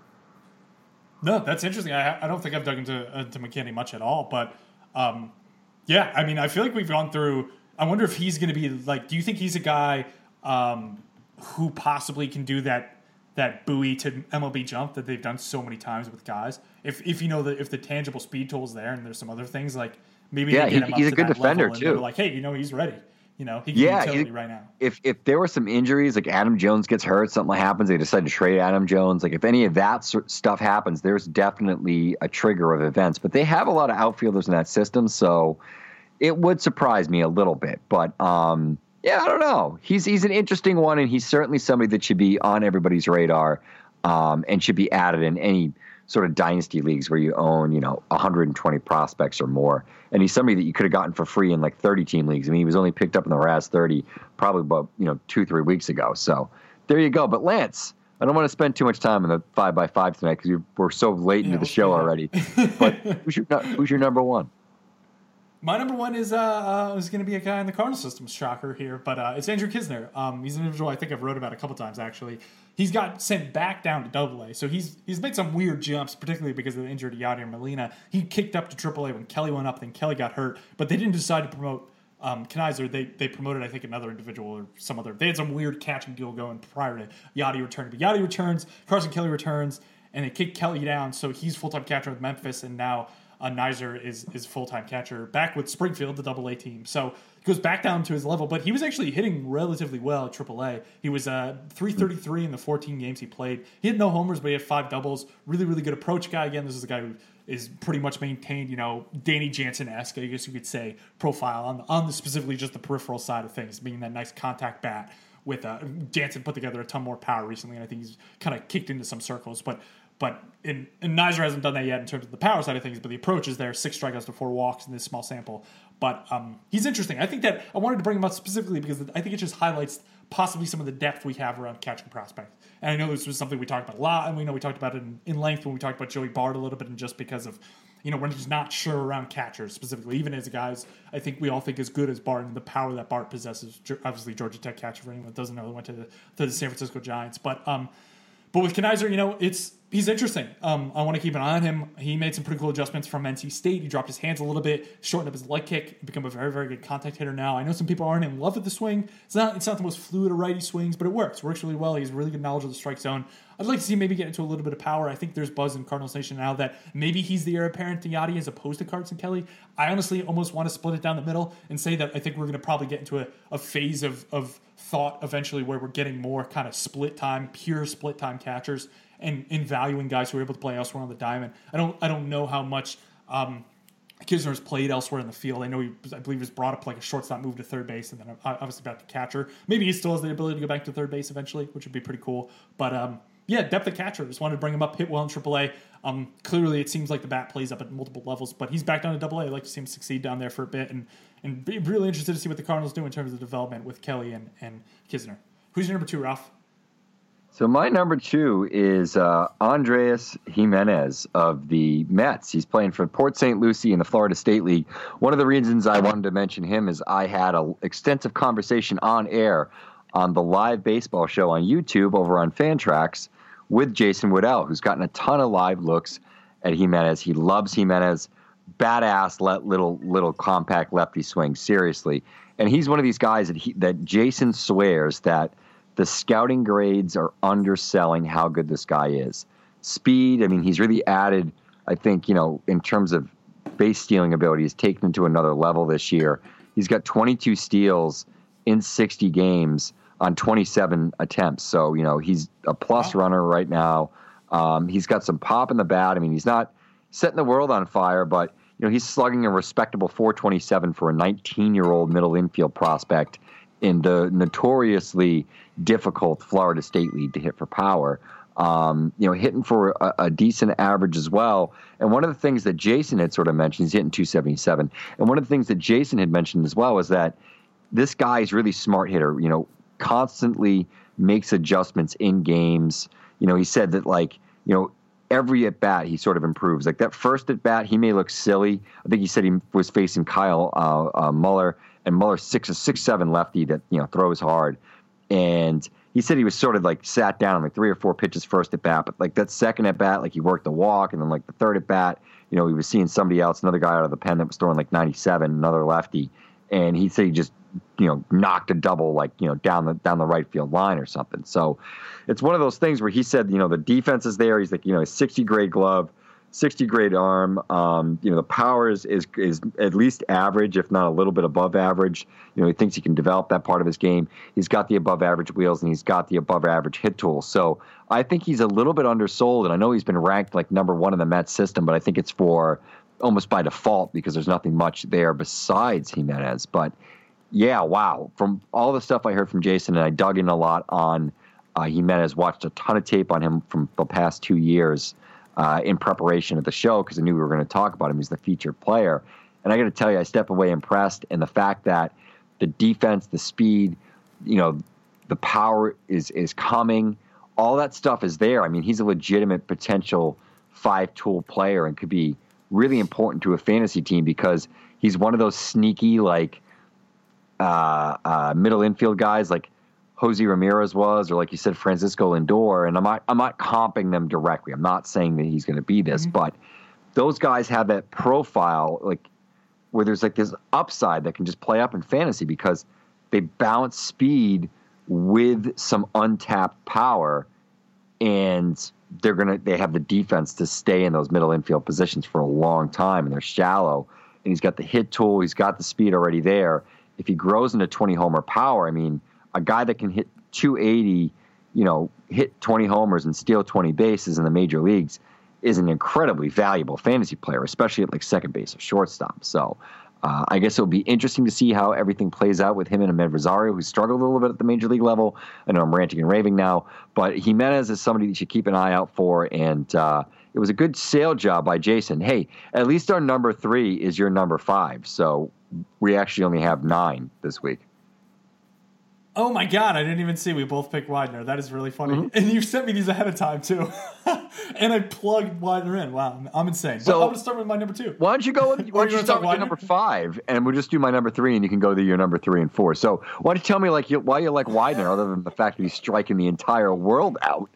No, that's interesting. I, I don't think I've dug into, into McKinney much at all, but um, yeah, I mean, I feel like we've gone through – I wonder if he's going to be – like, do you think he's a guy um, who possibly can do that that buoy to M L B jump that they've done so many times with guys. If if you know that if the tangible speed tool is there and there's some other things like maybe yeah, they get he, him up he's a to good that defender level and too. they're like, hey, you know, he's ready. You know, he can yeah, utility he, right now. If if there were some injuries, like Adam Jones gets hurt, something happens, they decide to trade Adam Jones. Like if any of that sort of stuff happens, there's definitely a trigger of events. But they have a lot of outfielders in that system, so it would surprise me a little bit. But um, yeah, I don't know. He's he's an interesting one, and he's certainly somebody that should be on everybody's radar um, and should be added in any sort of dynasty leagues where you own, you know, one hundred twenty prospects or more. And he's somebody that you could have gotten for free in like thirty team leagues. I mean, he was only picked up in the last thirty probably about, you know, two, three weeks ago. So there you go. But Lance, I don't want to spend too much time in the five by five tonight because we're so late yeah, into the show already. But who's your, who's your number one? My number one is uh, uh is going to be a guy in the Cardinal system. Shocker here, but uh, it's Andrew Knizner. Um, he's an individual I think I've wrote about a couple times actually. He's got sent back down to Double A, so he's he's made some weird jumps, particularly because of the injury to Yadier Molina. He kicked up to Triple A when Kelly went up, then Kelly got hurt, but they didn't decide to promote um, Knizner. They they promoted I think another individual or some other. They had some weird catching deal going prior to Yadi returning. But Yadi returns, Carson Kelly returns, and they kick Kelly down, so he's full time catcher with Memphis, and now. Uh, Knizner is is full time catcher back with Springfield, the Double A team. So he goes back down to his level, but he was actually hitting relatively well at Triple A. He was uh, three thirty-three in the fourteen games he played. He had no homers, but he had five doubles. Really, really good approach guy. Again, this is a guy who is pretty much maintained, you know, Danny Jansen-esque, I guess you could say, profile on the, on the specifically just the peripheral side of things, being that nice contact bat. With uh, Jansen put together a ton more power recently, and I think he's kind of kicked into some circles, but. But in, and Knizner hasn't done that yet in terms of the power side of things, but the approach is there, six strikeouts to four walks in this small sample. But um, he's interesting. I think that I wanted to bring him up specifically because I think it just highlights possibly some of the depth we have around catching prospects. And I know this was something we talked about a lot, and we know we talked about it in, in length when we talked about Joey Bart a little bit, and just because of, you know, we're just not sure around catchers specifically, even as guys I think we all think as good as Bart and the power that Bart possesses. Obviously, Georgia Tech catcher, for anyone that doesn't know, went to the, to the San Francisco Giants. But um, but with Knizner, you know, it's he's interesting. Um, I want to keep an eye on him. He made some pretty cool adjustments from N C State. He dropped his hands a little bit, shortened up his leg kick, become a very, very good contact hitter now. I know some people aren't in love with the swing. It's not it's not the most fluid of righty swings, but it works. It works really well. He has really good knowledge of the strike zone. I'd like to see him maybe get into a little bit of power. I think there's buzz in Cardinals Nation now that maybe he's the heir apparent to Yadi as opposed to Carson Kelly. I honestly almost want to split it down the middle and say that I think we're going to probably get into a, a phase of, of thought eventually where we're getting more kind of split time, pure split time catchers and, and valuing guys who are able to play elsewhere on the diamond. I don't I don't know how much um, Knizner's played elsewhere in the field. I know he, I believe, he was brought up like a shortstop, moved to third base, and then obviously back to catcher. Maybe he still has the ability to go back to third base eventually, which would be pretty cool. But um, yeah, depth of catcher. Just wanted to bring him up, hit well in Triple A. Um, clearly, it seems like the bat plays up at multiple levels, but he's back down to Double A. I'd like to see him succeed down there for a bit, and and be really interested to see what the Cardinals do in terms of development with Kelly and and Knizner. Who's your number two, Ralph? So my number two is uh, Andres Jimenez of the Mets. He's playing for Port Saint Lucie in the Florida State League. One of the reasons I wanted to mention him is I had an extensive conversation on air on the live baseball show on YouTube over on Fantrax with Jason Woodell, who's gotten a ton of live looks at Jimenez. He loves Jimenez. Badass, let little little compact lefty swing, seriously. And he's one of these guys that he, that Jason swears that the scouting grades are underselling how good this guy is. Speed, I mean, he's really added, I think, you know, in terms of base stealing ability, he's taken it to another level this year. He's got twenty-two steals in sixty games on twenty-seven attempts. So, you know, he's a plus wow. runner right now. Um, he's got some pop in the bat. I mean, he's not setting the world on fire, but, you know, he's slugging a respectable four twenty-seven for a nineteen-year-old middle infield prospect in the notoriously difficult Florida State League to hit for power. Um, you know, hitting for a, a decent average as well. And one of the things that Jason had sort of mentioned, he's hitting two seventy-seven. And one of the things that Jason had mentioned as well was that this guy is really smart hitter, you know, constantly makes adjustments in games. You know, he said that, like, you know, every at bat he sort of improves. Like that first at bat, he may look silly. I think he said he was facing Kyle uh, uh, Muller, and Muller's six a six seven lefty that, you know, throws hard. And he said he was sort of like sat down on like three or four pitches first at bat, but like that second at bat, like he worked the walk, and then like the third at bat, you know, he was seeing somebody else, another guy out of the pen that was throwing like ninety-seven, another lefty, and he said he just you know knocked a double like you know down the down the right field line or something. So it's one of those things where he said you know the defense is there. He's like you know a sixty grade glove, sixty grade arm. Um, you know the power is, is is at least average, if not a little bit above average. You know he thinks he can develop that part of his game. He's got the above average wheels and he's got the above average hit tool. So I think he's a little bit undersold, and I know he's been ranked like number one in the Mets system, but I think it's for almost by default because there's nothing much there besides Jimenez. But yeah, wow. From all the stuff I heard from Jason, and I dug in a lot on uh, Jimenez, watched a ton of tape on him from the past two years uh, in preparation of the show because I knew we were going to talk about him. He's the featured player. And I got to tell you, I step away impressed. And the fact that the defense, the speed, you know, the power is is coming, all that stuff is there. I mean, he's a legitimate potential five-tool player and could be really important to a fantasy team because he's one of those sneaky, like, uh, uh, middle infield guys like Jose Ramirez was, or like you said, Francisco Lindor. And I'm not, I'm not comping them directly. I'm not saying that he's going to be this, mm-hmm. but those guys have that profile, like, where there's like this upside that can just play up in fantasy because they balance speed with some untapped power, and they're gonna they have the defense to stay in those middle infield positions for a long time, and they're shallow. And he's got the hit tool, he's got the speed already there. If he grows into twenty homer power, I mean, a guy that can hit two eighty, you know, hit twenty homers and steal twenty bases in the major leagues is an incredibly valuable fantasy player, especially at like second base or shortstop. So uh, I guess it'll be interesting to see how everything plays out with him and Amed Rosario, who struggled a little bit at the major league level. I know I'm ranting and raving now, but Jimenez is somebody that you should keep an eye out for. And uh, it was a good sale job by Jason. Hey, at least our number three is your number five. So we actually only have nine this week. Oh my God, I didn't even see we both picked Widener. That is really funny. Mm-hmm. And you sent me these ahead of time, too. And I plugged Widener in. Wow, I'm, I'm insane. So, but I'm going to start with my number two. Why don't you go with, why don't you start with your number five, and we'll just do my number three, and you can go to your number three and four. So why don't you tell me like you, why you like Widener, other than the fact that he's striking the entire world out?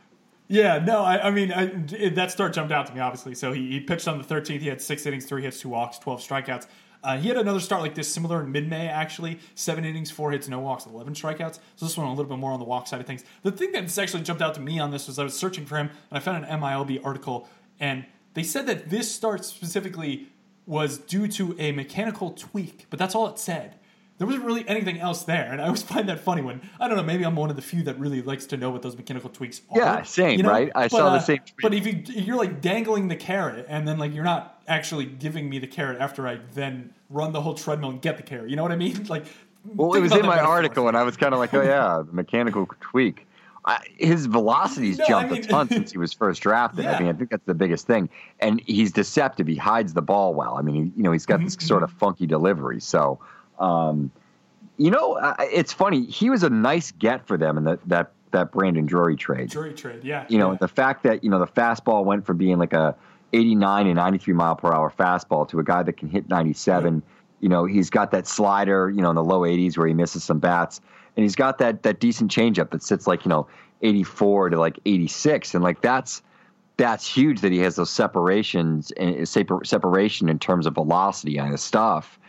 Yeah, no, I, I mean, I, it, that start jumped out to me, obviously. So he, he pitched on the thirteenth. He had six innings, three hits, two walks, twelve strikeouts. Uh, he had another start like this, similar in mid-May, actually. Seven innings, four hits, no walks, eleven strikeouts. So this one a little bit more on the walk side of things. The thing that's actually jumped out to me on this was I was searching for him, and I found an M I L B article, and they said that this start specifically was due to a mechanical tweak, but that's all it said. There wasn't really anything else there, and I always find that funny when, I don't know, maybe I'm one of the few that really likes to know what those mechanical tweaks are. Yeah, same, you know? right? I but, saw the uh, same tweet. But if, you, if you're like dangling the carrot, and then like you're not actually giving me the carrot after I then run the whole treadmill and get the carrot, you know what I mean? Like, well, it was in my article, and I was kind of like, oh yeah, the mechanical tweak. I, his velocity's no, jumped I mean, a ton since he was first drafted. Yeah. I mean, I think that's the biggest thing. And he's deceptive. He hides the ball well. I mean, he, you know, he's got mm-hmm. this sort of funky delivery. So, um, you know, uh, it's funny. He was a nice get for them in that that that Brandon Drury trade. Drury trade, yeah. You know, yeah. the fact that you know the fastball went from being like a eighty-nine and ninety-three mile per hour fastball to a guy that can hit ninety-seven. Yeah. You know, he's got that slider, you know, in the low eighties where he misses some bats, and he's got that that decent changeup that sits like you know eighty-four to like eighty-six, and like that's that's huge that he has those separations and separation in terms of velocity on his stuff,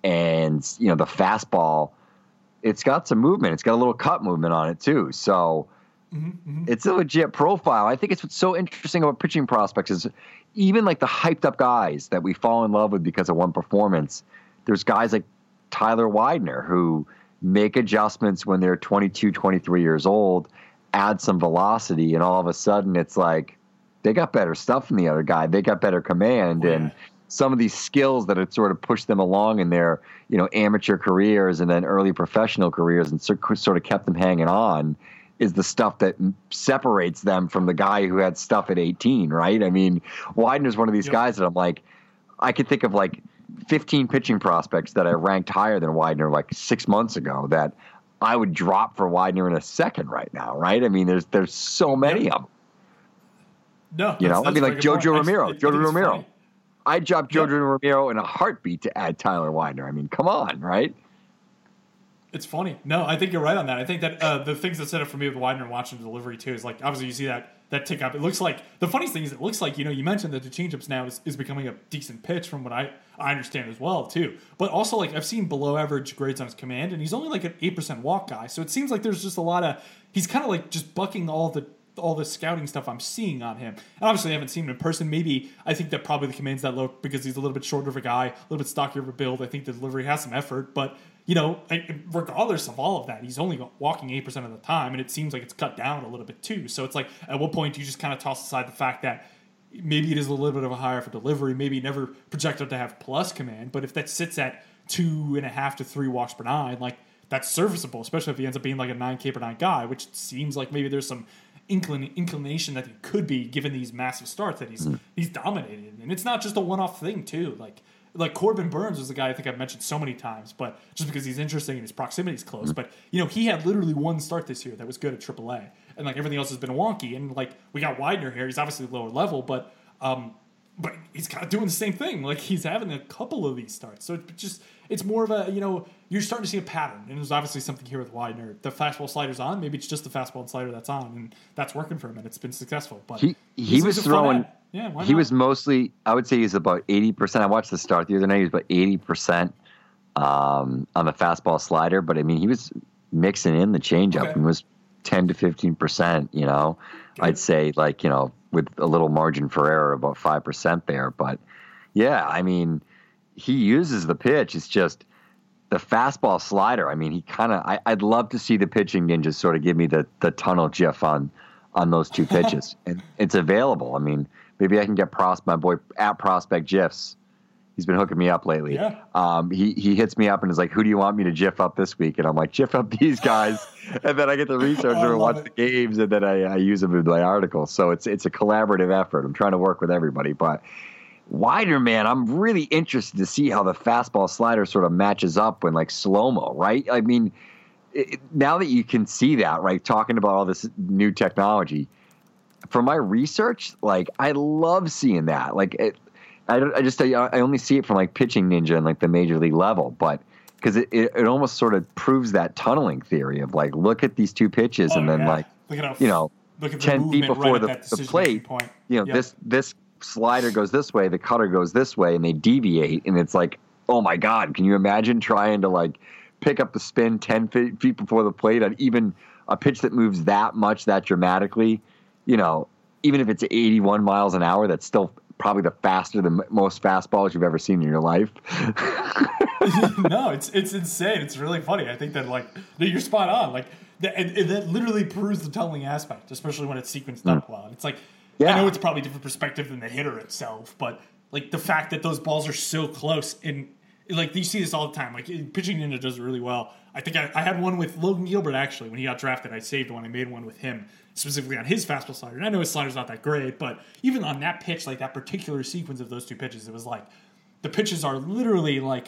and you know the fastball. It's got some movement. It's got a little cut movement on it too. So mm-hmm, mm-hmm. It's a legit profile. I think it's what's so interesting about pitching prospects is even like the hyped up guys that we fall in love with because of one performance. There's guys like Tyler Widener who make adjustments when they're twenty-two, twenty-three years old, add some velocity, and all of a sudden it's like they got better stuff than the other guy. They got better command. Oh, yeah. And some of these skills that had sort of pushed them along in their, you know, amateur careers and then early professional careers and sort of kept them hanging on is the stuff that separates them from the guy who had stuff at eighteen, right? I mean, Widener's one of these yep. guys that I'm like, I could think of like fifteen pitching prospects that I ranked higher than Widener like six months ago that I would drop for Widener in a second right now, right? I mean, there's there's so many yep. of them. No, you know, I mean, like Jojo Romero, it, Jojo Romero. Funny. I'd drop Jojo yeah. Romero in a heartbeat to add Tyler Widener. I mean, come on, right? It's funny. No, I think you're right on that. I think that uh, the things that set up for me with Widener and watching the delivery too is like obviously you see that that tick up. It looks like the funniest thing is it looks like, you know, you mentioned that the changeups now is, is becoming a decent pitch from what I, I understand as well too. But also like I've seen below average grades on his command, and he's only like an eight percent walk guy. So it seems like there's just a lot of he's kind of like just bucking all the all the scouting stuff I'm seeing on him. And obviously I haven't seen him in person. Maybe I think that probably the command's that low because he's a little bit shorter of a guy, a little bit stockier of a build. I think the delivery has some effort, but you know, regardless of all of that, he's only walking eight percent of the time, and it seems like it's cut down a little bit too. So it's like, at what point do you just kind of toss aside the fact that maybe it is a little bit of a higher for delivery, maybe never projected to have plus command, but if that sits at two and a half to three walks per nine, like that's serviceable, especially if he ends up being like a nine K per nine guy, which seems like maybe there's some inclin- inclination that he could be given these massive starts that he's mm. he's dominated. And it's not just a one-off thing too. Like like Corbin Burns was a guy I think I've mentioned so many times, but just because he's interesting and his proximity is close. Mm. But you know, he had literally one start this year that was good at triple A, and like everything else has been wonky. And like we got Widener here, he's obviously lower level, but um, but he's kind of doing the same thing. Like he's having a couple of these starts, so it's just it's more of a, you know, you're starting to see a pattern, and there's obviously something here with Widener. The fastball slider's on, maybe it's just the fastball and slider that's on, and that's working for him, and it's been successful. But he he was throwing. Yeah, why he not? was mostly, I would say he's about eighty percent. I watched the start the other night. He was about eighty percent um, on the fastball slider, but I mean, he was mixing in the changeup Okay. and was ten to fifteen percent, you know. Good. I'd say like, you know, with a little margin for error, about five percent there. But yeah, I mean, he uses the pitch. It's just the fastball slider. I mean, he kind of, I'd love to see the pitching ninjas sort of give me the, the tunnel gif on, on those two pitches. And it's available. I mean, maybe I can get Pros, my boy at Prospect GIFs. He's been hooking me up lately. Yeah. Um, he, he hits me up and is like, who do you want me to GIF up this week? And I'm like, GIF up these guys. And then I get to research them and watch it. the games, and then I, I use them in my articles. So it's it's a collaborative effort. I'm trying to work with everybody. But Widener, man, I'm really interested to see how the fastball slider sort of matches up when like slow-mo, right? I mean, it, now that you can see that, right, talking about all this new technology, from my research, like I love seeing that. Like it, I don't, I just I only see it from like Pitching Ninja and like the major league level, but because it, it, it almost sort of proves that tunneling theory of like, look at these two pitches oh, and then yeah. like, look at how, you know, look at ten feet before right the, the plate, point. you know, yep. this this slider goes this way, the cutter goes this way, and they deviate, and it's like, oh my God, can you imagine trying to like pick up the spin ten feet, feet before the plate on even a pitch that moves that much, that dramatically, you know, even if it's eighty-one miles an hour, that's still probably the faster than most fastballs you've ever seen in your life. No, it's it's insane. It's really funny. I think that like you're spot on. Like that, and, and that literally proves the tunneling aspect, especially when it's sequenced up well. It's like yeah. I know it's probably a different perspective than the hitter itself, but like the fact that those balls are so close, and like you see this all the time. Like Pitching Ninja does it really well. I think I, I had one with Logan Gilbert actually when he got drafted. I saved one. I made one with him specifically on his fastball slider. And I know his slider's not that great, but even on that pitch, like that particular sequence of those two pitches, it was like the pitches are literally like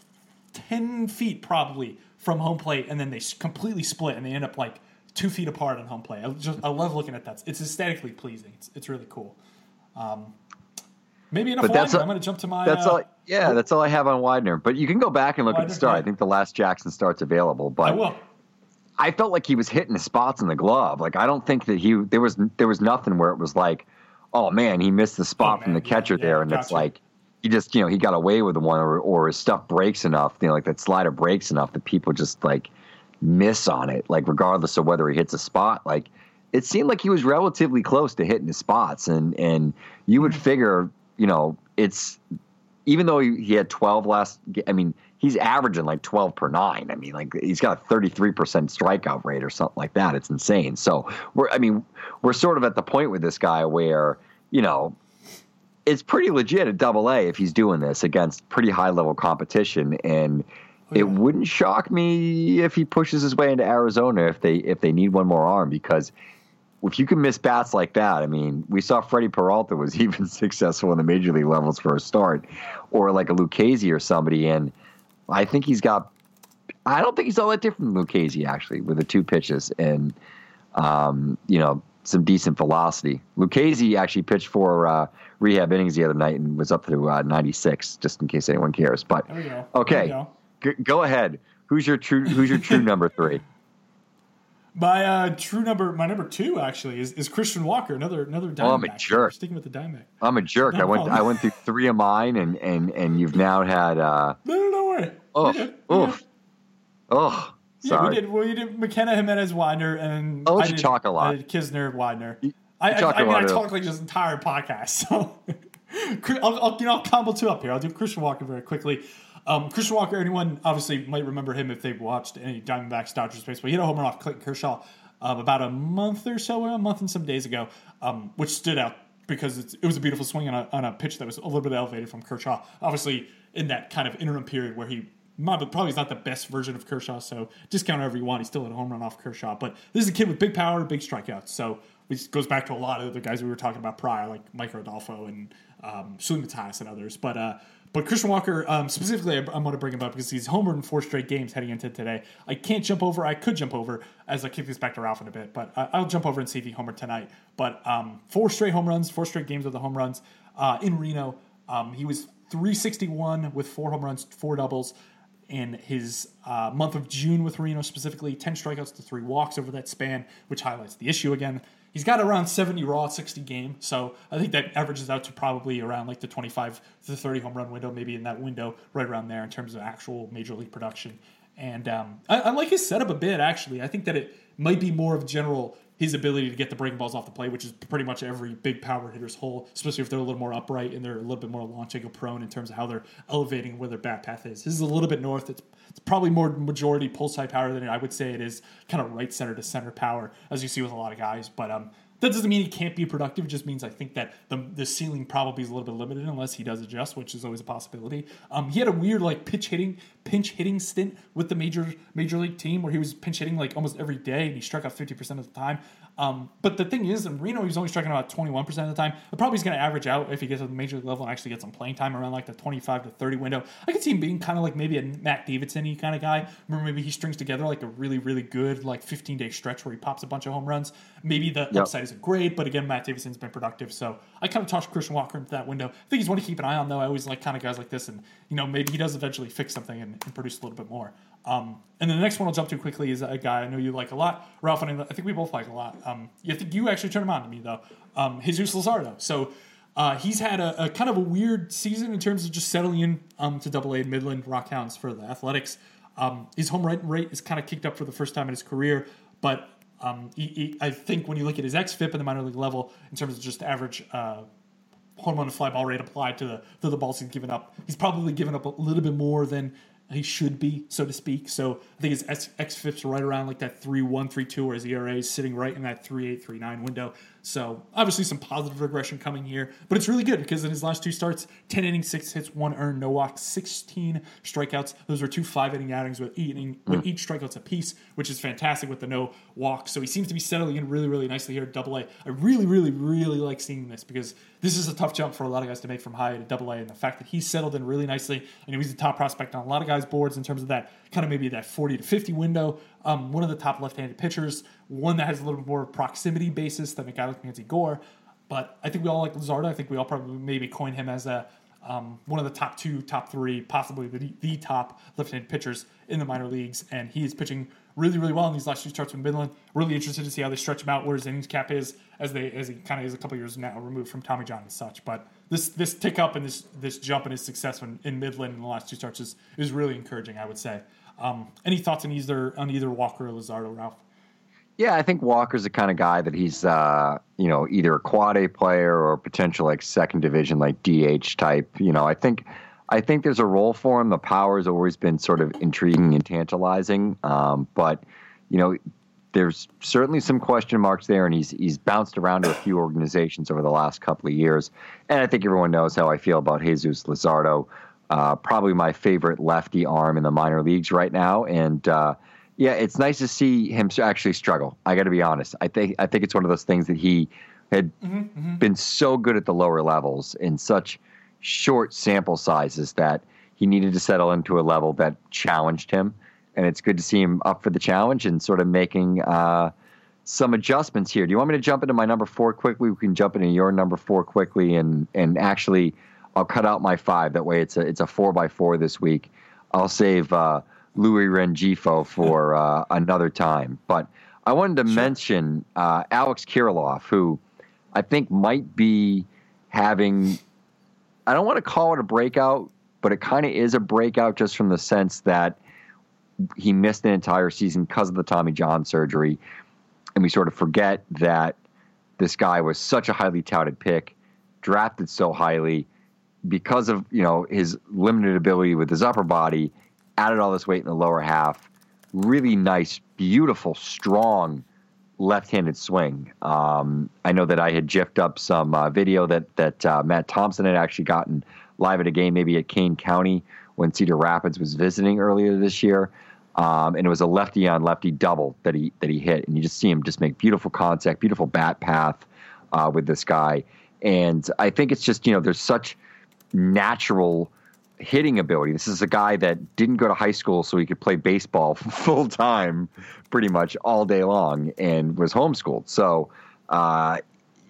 ten feet probably from home plate, and then they completely split, and they end up like two feet apart on home plate. I just I love looking at that. It's aesthetically pleasing. It's it's really cool. Um, maybe enough. But that's Widener. a, I'm going to jump to my. That's uh, all. Yeah, that's all I have on Widener. But you can go back and look Widener, at the start. yeah. I think the last Jackson start's available. But I will. I felt like he was hitting the spots in the glove. Like I don't think that he there was there was nothing where it was like, oh man, he missed the spot oh, from man, the catcher yeah, there, yeah, and gotcha. it's like he just you know he got away with the one, or or his stuff breaks enough, you know, like that slider breaks enough that people just like miss on it, like regardless of whether he hits a spot. Like it seemed like he was relatively close to hitting his spots, and and you would figure, you know, it's even though he, he had twelve last, I mean. He's averaging like twelve per nine. I mean, like he's got a thirty-three percent strikeout rate or something like that. It's insane. So we're, I mean, we're sort of at the point with this guy where, you know, it's pretty legit at Double A if he's doing this against pretty high level competition. And yeah. it wouldn't shock me if he pushes his way into Arizona if they if they need one more arm, because if you can miss bats like that, I mean, we saw Freddie Peralta was even successful in the major league levels for a start, or like a Lucchesi or somebody, and I think he's got – I don't think he's all that different than Lucchesi, actually, with the two pitches and, um, you know, some decent velocity. Lucchesi actually pitched for uh, rehab innings the other night and was up to uh, ninety-six, just in case anyone cares. But, There we go. okay, There we go. G- go ahead. Who's your true Who's your true number three? My uh, true number, my number two actually is, is Christian Walker, another another Diamondback. Oh, I'm a jerk. Sticking with the Diamondback. I'm a jerk. I went I went through three of mine, and and and you've now had. Uh, no, no, no worry. Oh, oh, oh. Yeah, Sorry. we did. Well, you did McKenna, Jimenez, Widener, and I'll let I you did, talk a lot. I did Kisner, Widener. You, I, you I, talk I a mean, lot I of- talk like this entire podcast. So, I'll, I'll, you know, I'll combo two up here. I'll do Christian Walker very quickly. Um, Christian Walker, anyone obviously might remember him if they've watched any Diamondbacks Dodgers baseball. He hit a home run off Clayton Kershaw um, about a month or so, a month and some days ago, um, which stood out because it's, it was a beautiful swing on a, on a pitch that was a little bit elevated from Kershaw. Obviously, in that kind of interim period where he probably is not the best version of Kershaw, so discount however you want. He's still at a home run off Kershaw. But this is a kid with big power, big strikeouts. So it goes back to a lot of the guys we were talking about prior, like Mike Rodolfo and um, Sully Matias and others. But uh, but Christian Walker, um, specifically, I'm going to bring him up because he's homered in four straight games heading into today. I can't jump over. I could jump over as I kick this back to Ralph in a bit, but I, I'll jump over and see if he homered tonight. But um, four straight home runs, four straight games with the home runs uh, in Reno. Um, he was three sixty-one with four home runs, four doubles. In his uh, month of June with Reno specifically, ten strikeouts to three walks over that span, which highlights the issue again. He's got around seventy raw, sixty game, so I think that averages out to probably around like the twenty-five to thirty home run window, maybe in that window right around there in terms of actual major league production. And um, I, I like his setup a bit, actually. I think that it might be more of general his ability to get the breaking balls off the plate, which is pretty much every big power hitter's hole, especially if they're a little more upright and they're a little bit more launch angle prone in terms of how they're elevating where their bat path is. This is a little bit north. It's, it's probably more majority pull side power than I would say it is kind of right center to center power, as you see with a lot of guys. But um, that doesn't mean he can't be productive. It just means I think that the the ceiling probably is a little bit limited unless he does adjust, which is always a possibility. Um, he had a weird like pitch hitting, pinch hitting stint with the major major league team where he was pinch hitting like almost every day and he struck out fifty percent of the time. Um, but the thing is, in Reno, he's only striking about twenty-one percent of the time. But probably he's going to average out if he gets to the major league level and actually get some playing time around like the twenty-five to thirty window. I could see him being kind of like maybe a Matt Davidson-y kind of guy. Remember, maybe he strings together like a really, really good like fifteen-day stretch where he pops a bunch of home runs. Maybe the Yep. upside isn't great, but again, Matt Davidson's been productive. So I kind of tossed Christian Walker into that window. I think he's one to keep an eye on, though. I always like kind of guys like this, and you know maybe he does eventually fix something and, and produce a little bit more. Um, and then the next one I'll jump to quickly is a guy I know you like a lot, Ralph, and I think we both like a lot. Um, I think you actually turned him on to me, though, um, Jesus Luzardo. So uh, he's had a, a kind of a weird season in terms of just settling in um, to Double A in Midland Rockhounds for the Athletics. Um, his home run rate is kind of kicked up for the first time in his career, but um, he, he, I think when you look at his X F I P in the minor league level in terms of just average uh, home run to fly ball rate applied to the to the balls he's given up, he's probably given up a little bit more than he should be, so to speak. So I think his X F I P's right around like that three one, three two, where his E R A is sitting right in that three eight, three nine window. So obviously some positive regression coming here, but it's really good because in his last two starts, ten innings, six hits, one earned, no walks, sixteen strikeouts. Those were two five-inning outings with, inning, with each strikeouts apiece, which is fantastic with the no walks. So he seems to be settling in really, really nicely here at Double A. I really, really, really like seeing this because this is a tough jump for a lot of guys to make from high to Double A, and the fact that he's settled in really nicely, and he's the top prospect on a lot of guys' boards in terms of that kind of maybe that forty to fifty window. Um, one of the top left-handed pitchers, one that has a little bit more proximity basis than a guy like Nancy Gore. But I think we all like Luzardo. I think we all probably maybe coin him as a um, one of the top two, top three, possibly the, the top left-handed pitchers in the minor leagues. And he is pitching really, really well in these last two starts with Midland. Really interested to see how they stretch him out, where his innings cap is, as they as he kind of is a couple years now removed from Tommy John and such. But this this tick up and this this jump in his success in, in Midland in the last two starts is is really encouraging, I would say. Um, any thoughts on either on either Walker or Luzardo, Ralph? Yeah, I think Walker's the kind of guy that he's, uh, you know, either a quad A player or potential like second division, like D H type. You know, I think, I think there's a role for him. The power has always been sort of intriguing and tantalizing, um, but you know, there's certainly some question marks there, and he's he's bounced around to a few organizations over the last couple of years. And I think everyone knows how I feel about Jesus Luzardo. Uh, probably my favorite lefty arm in the minor leagues right now, and. Uh, Yeah, it's nice to see him actually struggle. I got to be honest. I think I think it's one of those things that he had Mm-hmm, mm-hmm. been so good at the lower levels in such short sample sizes that he needed to settle into a level that challenged him. And it's good to see him up for the challenge and sort of making uh, some adjustments here. Do you want me to jump into my number four quickly? We can jump into your number four quickly, and and actually I'll cut out my five. That way it's a it's a four by four this week. I'll save. Uh, Louis Rengifo for uh, another time. But I wanted to sure. mention uh, Alex Kirilloff, who I think might be having, I don't want to call it a breakout, but it kind of is a breakout just from the sense that he missed an entire season because of the Tommy John surgery. And we sort of forget that this guy was such a highly touted pick, drafted so highly because of, you know, his limited ability with his upper body, added all this weight in the lower half. Really nice, beautiful, strong left-handed swing. Um, I know that I had jiffed up some uh, video that that uh, Matt Thompson had actually gotten live at a game, maybe at Kane County when Cedar Rapids was visiting earlier this year, um, and it was a lefty on lefty double that he that he hit, and you just see him just make beautiful contact, beautiful bat path uh, with this guy, and I think it's just, you know, there's such natural hitting ability. This is a guy that didn't go to high school so he could play baseball full time pretty much all day long and was homeschooled. So uh,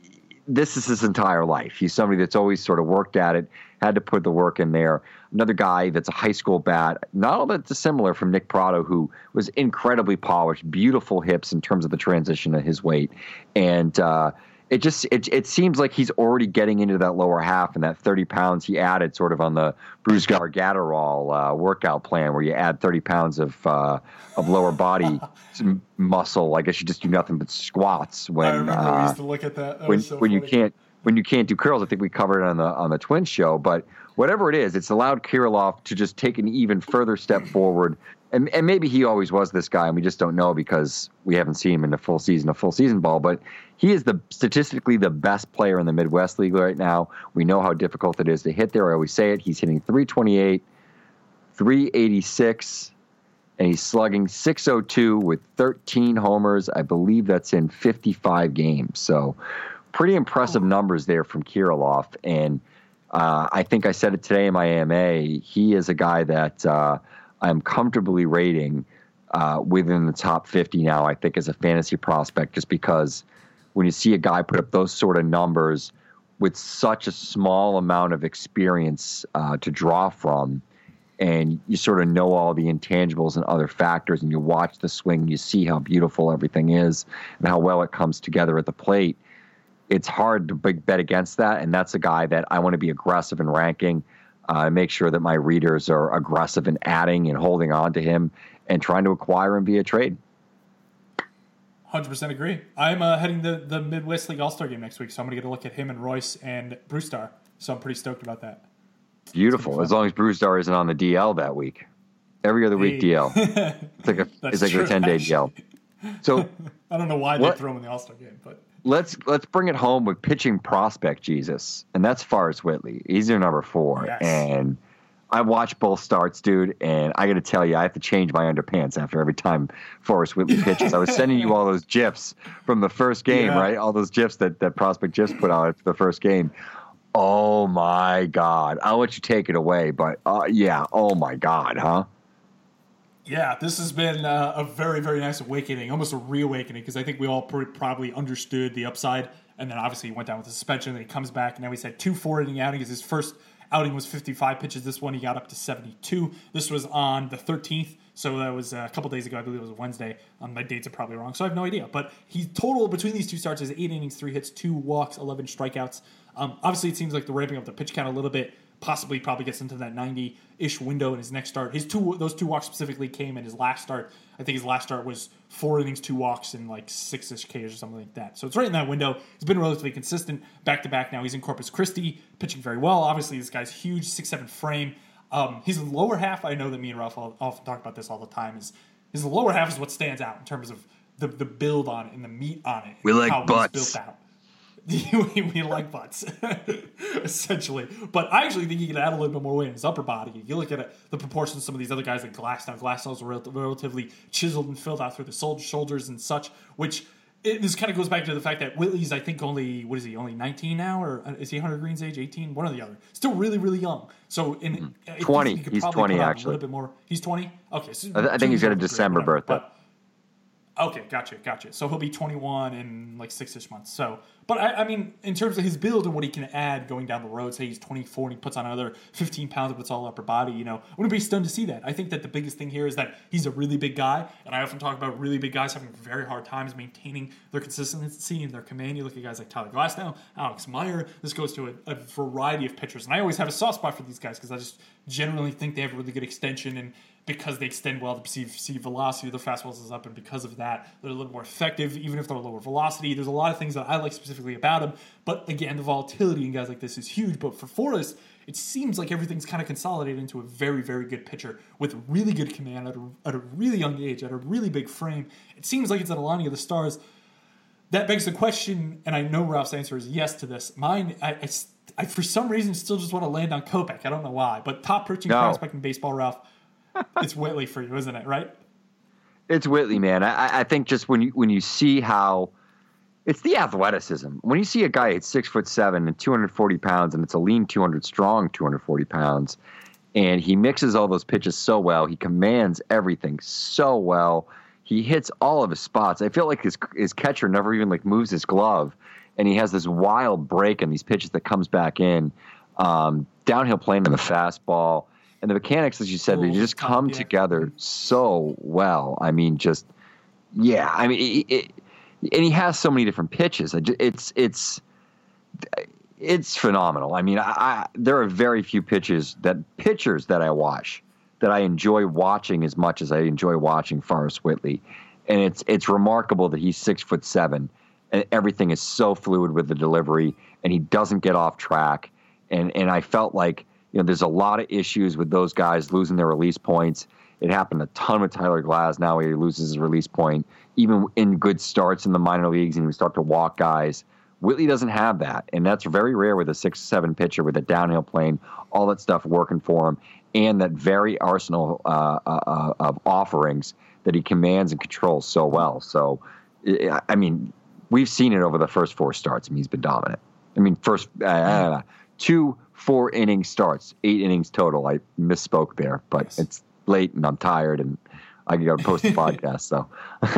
this is his entire life. He's somebody that's always sort of worked at it, had to put the work in there. Another guy that's a high school bat, not all that dissimilar from Nick Prado, who was incredibly polished, beautiful hips in terms of the transition of his weight. And uh, It just it it seems like he's already getting into that lower half, and that thirty pounds he added sort of on the Bruce Gargatterall uh, workout plan, where you add thirty pounds of uh, of lower body muscle. I guess you just do nothing but squats when I remember uh, we used to look at that. that when so when funny. you can't when you can't do curls. I think we covered it on the on the Twins show, but whatever it is, it's allowed Kirilloff to just take an even further step forward. And, and maybe he always was this guy, and we just don't know because we haven't seen him in a full season of full season ball. But he is the statistically the best player in the Midwest League right now. We know how difficult it is to hit there. I always say it. He's hitting three twenty-eight, three eighty-six, and he's slugging six oh two with thirteen homers. I believe that's in fifty-five games. So pretty impressive numbers there from Kirilloff. And uh, I think I said it today in my A M A. He is a guy that uh, I'm comfortably rating uh, within the top fifty now, I think, as a fantasy prospect, just because when you see a guy put up those sort of numbers with such a small amount of experience uh, to draw from, and you sort of know all the intangibles and other factors, and you watch the swing, you see how beautiful everything is and how well it comes together at the plate, it's hard to big bet against that, and that's a guy that I want to be aggressive in ranking. Uh, make sure that my readers are aggressive in adding and holding on to him and trying to acquire him via trade. one hundred percent agree. I'm uh, heading to the Midwest League All-Star game next week, so I'm going to get a look at him and Royce and Brewstar. So I'm pretty stoked about that. Beautiful. As long as Brewstar isn't on the D L that week. Every other week hey. D L. It's like a, it's like true, a ten-day D L. So I don't know why what, they throw him in the All-Star game, but let's let's bring it home with pitching prospect Jesus, and that's Forrest Whitley. He's your number four, yes. And I watched both starts, dude, and I got to tell you, I have to change my underpants after every time Forrest Whitley pitches. I was sending you all those GIFs from the first game, yeah. right? All those GIFs that, that Prospect GIFs put out after the first game. Oh, my God. I'll let you take it away, but uh, yeah, oh, my God, huh? Yeah, this has been uh, a very, very nice awakening, almost a reawakening, because I think we all pr- probably understood the upside, and then obviously he went down with the suspension, and then he comes back, and now he's had two four-inning outings. His first outing was fifty-five pitches. This one he got up to seventy-two. This was on the thirteenth, so that was a couple days ago. I believe it was Wednesday. Um, my dates are probably wrong, so I have no idea. But he total between these two starts is eight innings, three hits, two walks, eleven strikeouts. Um, obviously, it seems like they're ramping up the pitch count a little bit. Possibly, probably gets into that ninety-ish window in his next start. His two, those two walks specifically came in his last start. I think his last start was four innings, two walks, and like six-ish Ks or something like that. So it's right in that window. He's been relatively consistent back to back. Now he's in Corpus Christi, pitching very well. Obviously, this guy's huge, six seven frame. Um, his lower half. I know that me and Ralph often talk about this all the time. Is his lower half is what stands out in terms of the the build on it and the meat on it. We like how butts. He's built out. we, we like butts, essentially. But I actually think he can add a little bit more weight in his upper body. If you look at it, the proportions of some of these other guys like Glasnow, Glasnow's rel- relatively chiseled and filled out through the sol- shoulders and such, which it, this kind of goes back to the fact that Whitley's, I think, only, what is he, only nineteen now? Or is he Hunter Green's age, eighteen? One or the other. Still really, really young. So in mm-hmm. twenty. He he's twenty, actually. A little bit more. He's twenty? Okay. So I, th- I think he's got a December birthday. But Okay, gotcha, gotcha. So he'll be twenty-one in like six-ish months. So, but I, I mean, in terms of his build and what he can add going down the road, say he's twenty-four and he puts on another fifteen pounds of its all upper body, you know, I wouldn't be stunned to see that. I think that the biggest thing here is that he's a really big guy, and I often talk about really big guys having very hard times maintaining their consistency and their command. You look at guys like Tyler Glasnow, Alex Meyer. This goes to a, a variety of pitchers, and I always have a soft spot for these guys because I just generally think they have really good extension, and because they extend well, the perceived velocity of their fastballs is up, and because of that, they're a little more effective, even if they're lower velocity. There's a lot of things that I like specifically about them, but again, the volatility in guys like this is huge. But for Forrest, it seems like everything's kind of consolidated into a very, very good pitcher with really good command at a, at a really young age, at a really big frame. It seems like it's an aligning of the stars. That begs the question, and I know Ralph's answer is yes to this. Mine, I, I, I for some reason, still just want to land on Kopech. I don't know why, but top pitching no. prospect in baseball, Ralph. It's Whitley for you, isn't it? Right? It's Whitley, man. I, I think just when you when you see how it's the athleticism. When you see a guy at six foot seven and two hundred forty pounds, and it's a lean two hundred strong two hundred forty pounds, and he mixes all those pitches so well, he commands everything so well. He hits all of his spots. I feel like his his catcher never even like moves his glove, and he has this wild break in these pitches that comes back in. Um, downhill plane to the fastball. And the mechanics, as you said, they just come together so well. I mean, just yeah. I mean, it, it, and he has so many different pitches. It's it's it's phenomenal. I mean, I, I, there are very few pitches that pitchers that I watch that I enjoy watching as much as I enjoy watching Forrest Whitley. And it's it's remarkable that he's six foot seven, and everything is so fluid with the delivery, and he doesn't get off track. And and I felt like, you know, there's a lot of issues with those guys losing their release points. It happened a ton with Tyler Glasnow where he loses his release point, even in good starts in the minor leagues, and we start to walk guys. Whitley doesn't have that, and that's very rare with a six seven pitcher with a downhill plane, all that stuff working for him, and that very arsenal uh, uh, of offerings that he commands and controls so well. So, I mean, we've seen it over the first four starts. I mean, he's been dominant. I mean, first uh, two four inning starts, eight innings total. I misspoke there, but yes. It's late and I'm tired and I got to post a podcast. So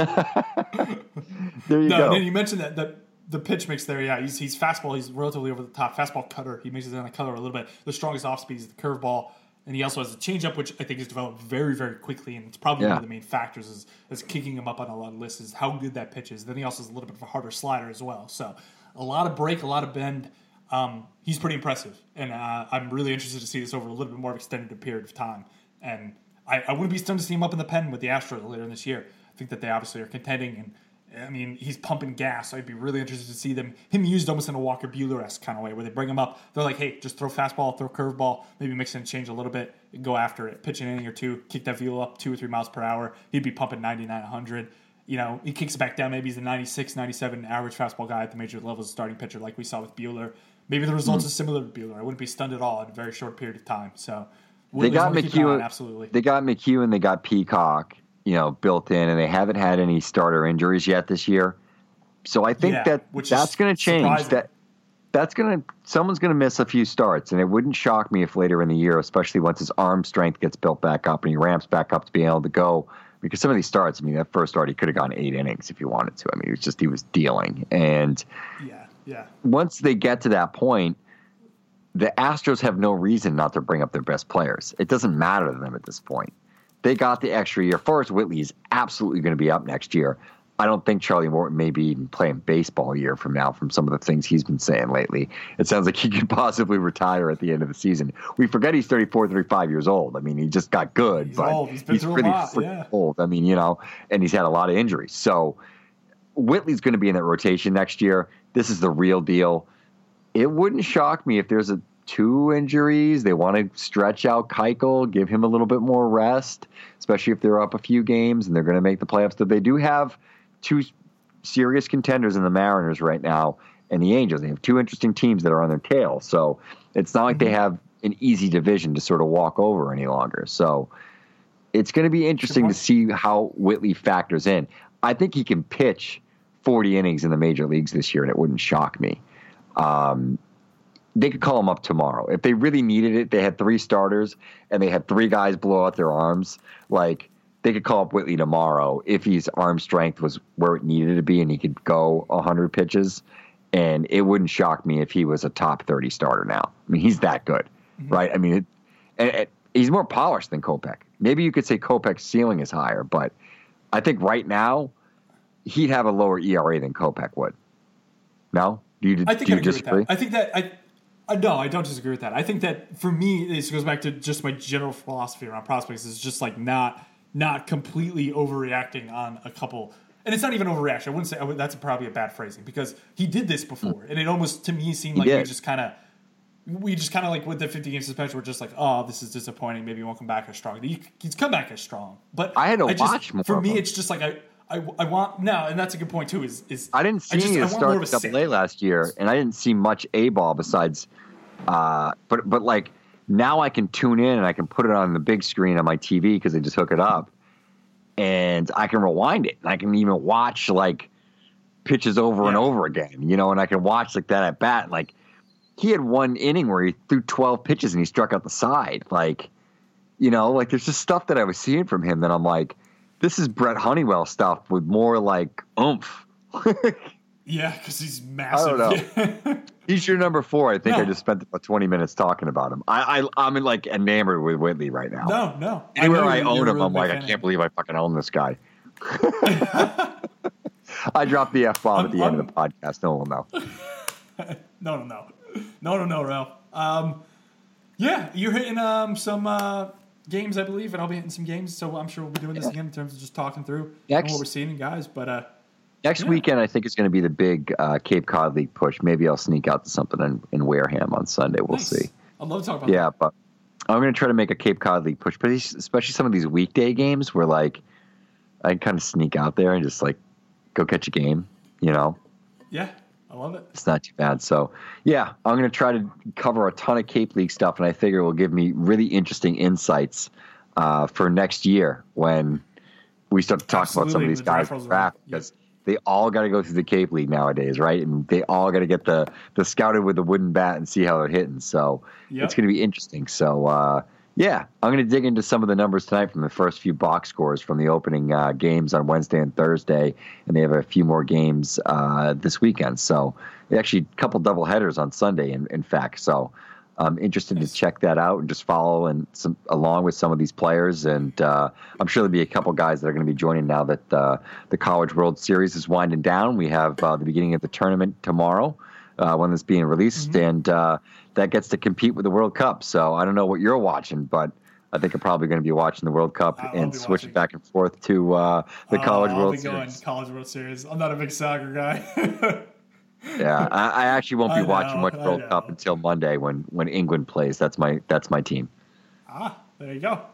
there you no, go. And you mentioned that the the pitch mix there. Yeah, he's he's fastball. He's relatively over the top. Fastball cutter. He mixes in a cutter a little bit. The strongest off speed is the curveball, and he also has a changeup, which I think has developed very very quickly. And it's probably yeah. one of the main factors is is kicking him up on a lot of lists is how good that pitch is. Then he also has a little bit of a harder slider as well. So a lot of break, a lot of bend. Um, he's pretty impressive, and uh, I'm really interested to see this over a little bit more extended period of time. And I, I wouldn't be stunned to see him up in the pen with the Astros later in this year. I think that they obviously are contending, and I mean he's pumping gas. So I'd be really interested to see them him used almost in a Walker Buehler-esque kind of way, where they bring him up. They're like, hey, just throw fastball, throw curveball, maybe mix and change a little bit, and go after it. Pitch an inning or two, kick that velo up two or three miles per hour. He'd be pumping ninety-nine, one hundred. You know, he kicks it back down. Maybe he's a ninety-six, ninety-seven average fastball guy at the major level as a starting pitcher, like we saw with Buehler. Maybe the results mm-hmm. are similar to Buehler. I wouldn't be stunned at all in a very short period of time. So they got McHugh, absolutely. They got McHugh and they got Peacock, you know, built in, and they haven't had any starter injuries yet this year. So I think yeah, that that's going to change. Surprising. That that's going to someone's going to miss a few starts, and it wouldn't shock me if later in the year, especially once his arm strength gets built back up and he ramps back up to being able to go. Because some of these starts, I mean, that first start he could have gone eight innings if he wanted to. I mean, it was just he was dealing, and yeah, yeah. Once they get to that point, the Astros have no reason not to bring up their best players. It doesn't matter to them at this point. They got the extra year. Forrest Whitley is absolutely going to be up next year. I don't think Charlie Morton may be even playing baseball a year from now from some of the things he's been saying lately. It sounds like he could possibly retire at the end of the season. We forget he's thirty-four, thirty-five years old. I mean, he just got good, he's but old. He's, been he's through pretty a lot, yeah. old. I mean, you know, and he's had a lot of injuries. So Whitley's going to be in that rotation next year. This is the real deal. It wouldn't shock me if there's a two injuries. They want to stretch out Keuchel, give him a little bit more rest, especially if they're up a few games and they're going to make the playoffs. So they do have two serious contenders in the Mariners right now and the Angels. They have two interesting teams that are on their tail. So it's not like they have an easy division to sort of walk over any longer. So it's going to be interesting to see how Whitley factors in. I think he can pitch forty innings in the major leagues this year, and it wouldn't shock me. Um, they could call him up tomorrow. If they really needed it, they had three starters, and they had three guys blow out their arms. Like, they could call up Whitley tomorrow if his arm strength was where it needed to be and he could go one hundred pitches. And it wouldn't shock me if he was a top thirty starter now. I mean, he's that good, mm-hmm. right? I mean, it, and, and he's more polished than Kopech. Maybe you could say Kopech's ceiling is higher, but I think right now he'd have a lower E R A than Kopech would. No? Do you, I think do I you agree disagree? with that. I think that I, I no, I don't disagree with that. I think that for me, this goes back to just my general philosophy around prospects is just like not not completely overreacting on a couple. And it's not even overreaction. I wouldn't say I would, that's probably a bad phrasing because he did this before, mm. and it almost to me seemed he like did. we just kind of. We just kind of like with the fifty game suspension, we're just like, oh, this is disappointing. Maybe he won't come back as strong. He, he's come back as strong, but I had to I just, watch more. For me, of it's just like I, I, I want no, and that's a good point too. Is is I didn't see I just, you I want more start of a Double A last year, and I didn't see much A ball besides. Uh, but but like now I can tune in and I can put it on the big screen on my T V because I just hook it up, and I can rewind it, and I can even watch like pitches over yeah. and over again, you know, and I can watch like that at bat, like. He had one inning where he threw twelve pitches and he struck out the side. Like, you know, like there's just stuff that I was seeing from him that I'm like, this is Brett Honeywell stuff with more like oomph. Yeah, because he's massive. I don't know. He's your number four. I think no. I just spent about twenty minutes talking about him. I, I, I'm like enamored with Whitley right now. No, no. Anywhere I, I own him, really I'm like, I can't believe I fucking own this guy. I dropped the F-bomb at the I'm, end of the podcast. No one will know. no, no, no. No, no, no, Ralph. Um, yeah, you're hitting um, some uh, games, I believe, and I'll be hitting some games. So I'm sure we'll be doing this yeah. again in terms of just talking through next, what we're seeing, guys. But uh, next yeah. weekend, I think is going to be the big uh, Cape Cod League push. Maybe I'll sneak out to something in, in Wareham on Sunday. We'll nice. see. I'd love to talk about yeah, that. Yeah, but I'm going to try to make a Cape Cod League push, but especially some of these weekday games where like I kind of sneak out there and just like go catch a game, you know? Yeah. I love it. It's not too bad. So, yeah, I'm going to try to cover a ton of Cape League stuff, and I figure it will give me really interesting insights uh, for next year when we start to talk Absolutely. about some of these the guys draft draft because yep. they all got to go through the Cape League nowadays, right? And they all got to get the, the scouted with the wooden bat and see how they're hitting. So yep. it's going to be interesting. So, uh, yeah, I'm going to dig into some of the numbers tonight from the first few box scores from the opening uh, games on Wednesday and Thursday, and they have a few more games uh, this weekend. So actually a couple double headers on Sunday, in, in fact. So I'm interested nice. to check that out and just follow and some, along with some of these players. And uh, I'm sure there'll be a couple guys that are going to be joining now that uh, the College World Series is winding down. We have uh, the beginning of the tournament tomorrow. Uh, when it's being released, mm-hmm. and uh, that gets to compete with the World Cup. So I don't know what you're watching, but I think I'm probably going to be watching the World Cup I'll and switch watching. back and forth to uh, the uh, College I'll World be Series. Going College World Series. I'm not a big soccer guy. yeah, I, I actually won't be I know, watching much World Cup until Monday when, when England plays. That's my that's my team. Ah, there you go.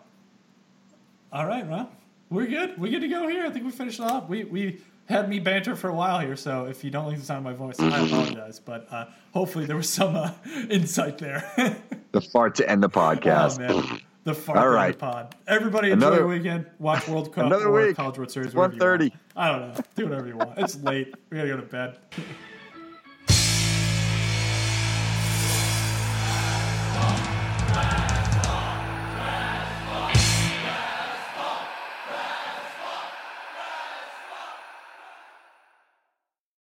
All right, Ron. We're good. We're good to go here. I think we finished it up. We we. had me banter for a while here, so if you don't like the sound of my voice, I apologize. But uh, hopefully there was some uh, insight there. The fart to end the podcast. Oh, man. The fart All to right. end the pod. Everybody enjoy Another, your weekend. Watch World Cup another or week. College World Series. one thirty. I don't know. Do whatever you want. It's late. We got to go to bed.